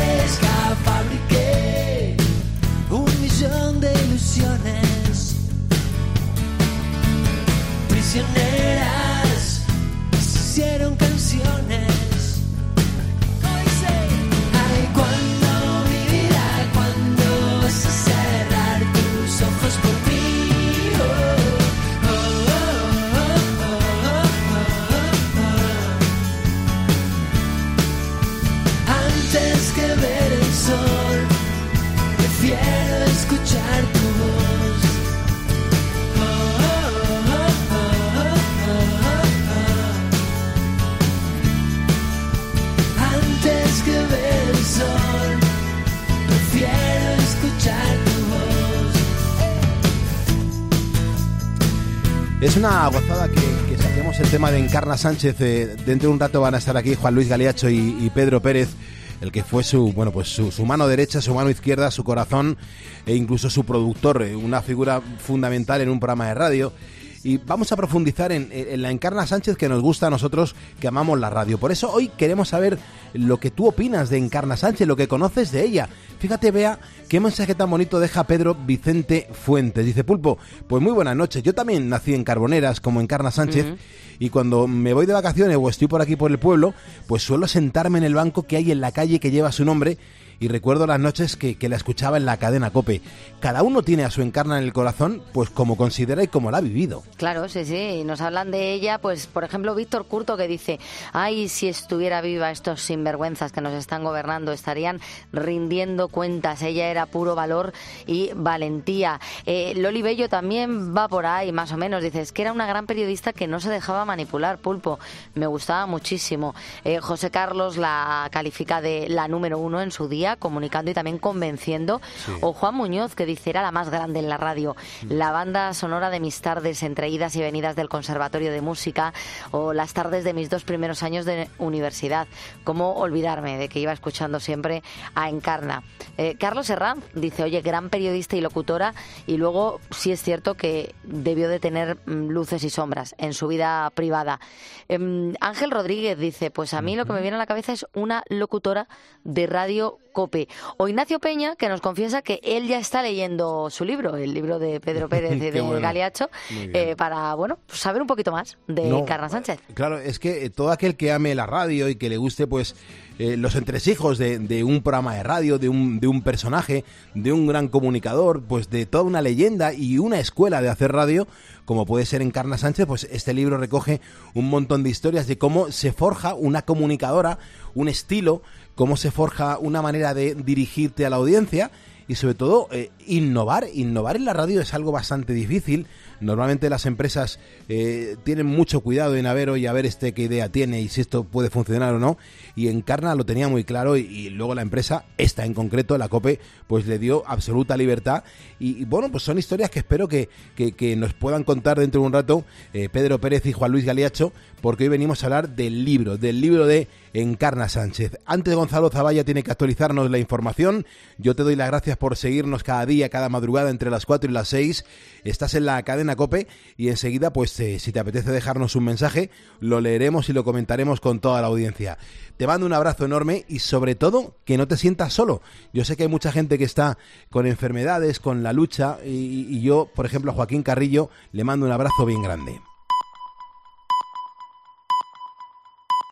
Es una gozada que, que saquemos el tema de Encarna Sánchez. Eh, dentro de un rato van a estar aquí Juan Luis Galiacho y, y Pedro Pérez, el que fue su bueno pues su, su mano derecha, su mano izquierda, su corazón e incluso su productor, eh, una figura fundamental en un programa de radio. Y vamos a profundizar en, en la Encarna Sánchez que nos gusta a nosotros, que amamos la radio. Por eso hoy queremos saber lo que tú opinas de Encarna Sánchez, lo que conoces de ella. Fíjate, Bea, qué mensaje tan bonito deja Pedro Vicente Fuentes. Dice: Pulpo, pues muy buenas noches. Yo también nací en Carboneras, como Encarna Sánchez, uh-huh. y cuando me voy de vacaciones o estoy por aquí por el pueblo, pues suelo sentarme en el banco que hay en la calle que lleva su nombre. Y recuerdo las noches que, que la escuchaba en la cadena COPE. Cada uno tiene a su Encarna en el corazón, pues como considera y como la ha vivido. Claro, sí, sí. Nos hablan de ella, pues por ejemplo Víctor Curto, que dice: ay, si estuviera viva, estos sinvergüenzas que nos están gobernando estarían rindiendo cuentas. Ella era puro valor y valentía. Eh, Loli Bello también va por ahí, más o menos. Dice: es que era una gran periodista que no se dejaba manipular, Pulpo. Me gustaba muchísimo. Eh, José Carlos la califica de la número uno en su día, comunicando y también convenciendo. Sí. O Juan Muñoz, que dice: era la más grande en la radio. Mm. La banda sonora de mis tardes entre idas y venidas del Conservatorio de Música, o las tardes de mis dos primeros años de universidad. ¿Cómo olvidarme de que iba escuchando siempre a Encarna? Eh, Carlos Herranz dice: oye, gran periodista y locutora, y luego sí es cierto que debió de tener mm, luces y sombras en su vida privada. Eh, Ángel Rodríguez dice: pues a mí lo que me viene a la cabeza es una locutora de radio COPE. O Ignacio Peña, que nos confiesa que él ya está leyendo su libro, el libro de Pedro Pérez y de bueno. Galiacho, eh, para bueno saber un poquito más de no, Encarna Sánchez. Claro, es que todo aquel que ame la radio y que le guste pues eh, los entresijos de, de un programa de radio, de un, de un personaje, de un gran comunicador, pues de toda una leyenda y una escuela de hacer radio, como puede ser Encarna Sánchez, pues este libro recoge un montón de historias de cómo se forja una comunicadora, un estilo, cómo se forja una manera de dirigirte a la audiencia y sobre todo eh, innovar. Innovar en la radio es algo bastante difícil. Normalmente las empresas eh, tienen mucho cuidado en a ver, oye, a ver este qué idea tiene y si esto puede funcionar o no. Y Encarna lo tenía muy claro y, y luego la empresa, esta en concreto, la COPE, pues le dio absoluta libertad. Y, y bueno, pues son historias que espero que, que, que nos puedan contar dentro de un rato eh, Pedro Pérez y Juan Luis Galiacho, porque hoy venimos a hablar del libro, del libro de Encarna Sánchez. Antes Gonzalo Zavalla tiene que actualizarnos la información. Yo te doy las gracias por seguirnos cada día, cada madrugada entre las cuatro y las seis. Estás en la cadena COPE y enseguida, pues eh, si te apetece dejarnos un mensaje, lo leeremos y lo comentaremos con toda la audiencia. Te mando un abrazo enorme y sobre todo que no te sientas solo. Yo sé que hay mucha gente que está con enfermedades, con la lucha y, y yo, por ejemplo, a Joaquín Carrillo le mando un abrazo bien grande.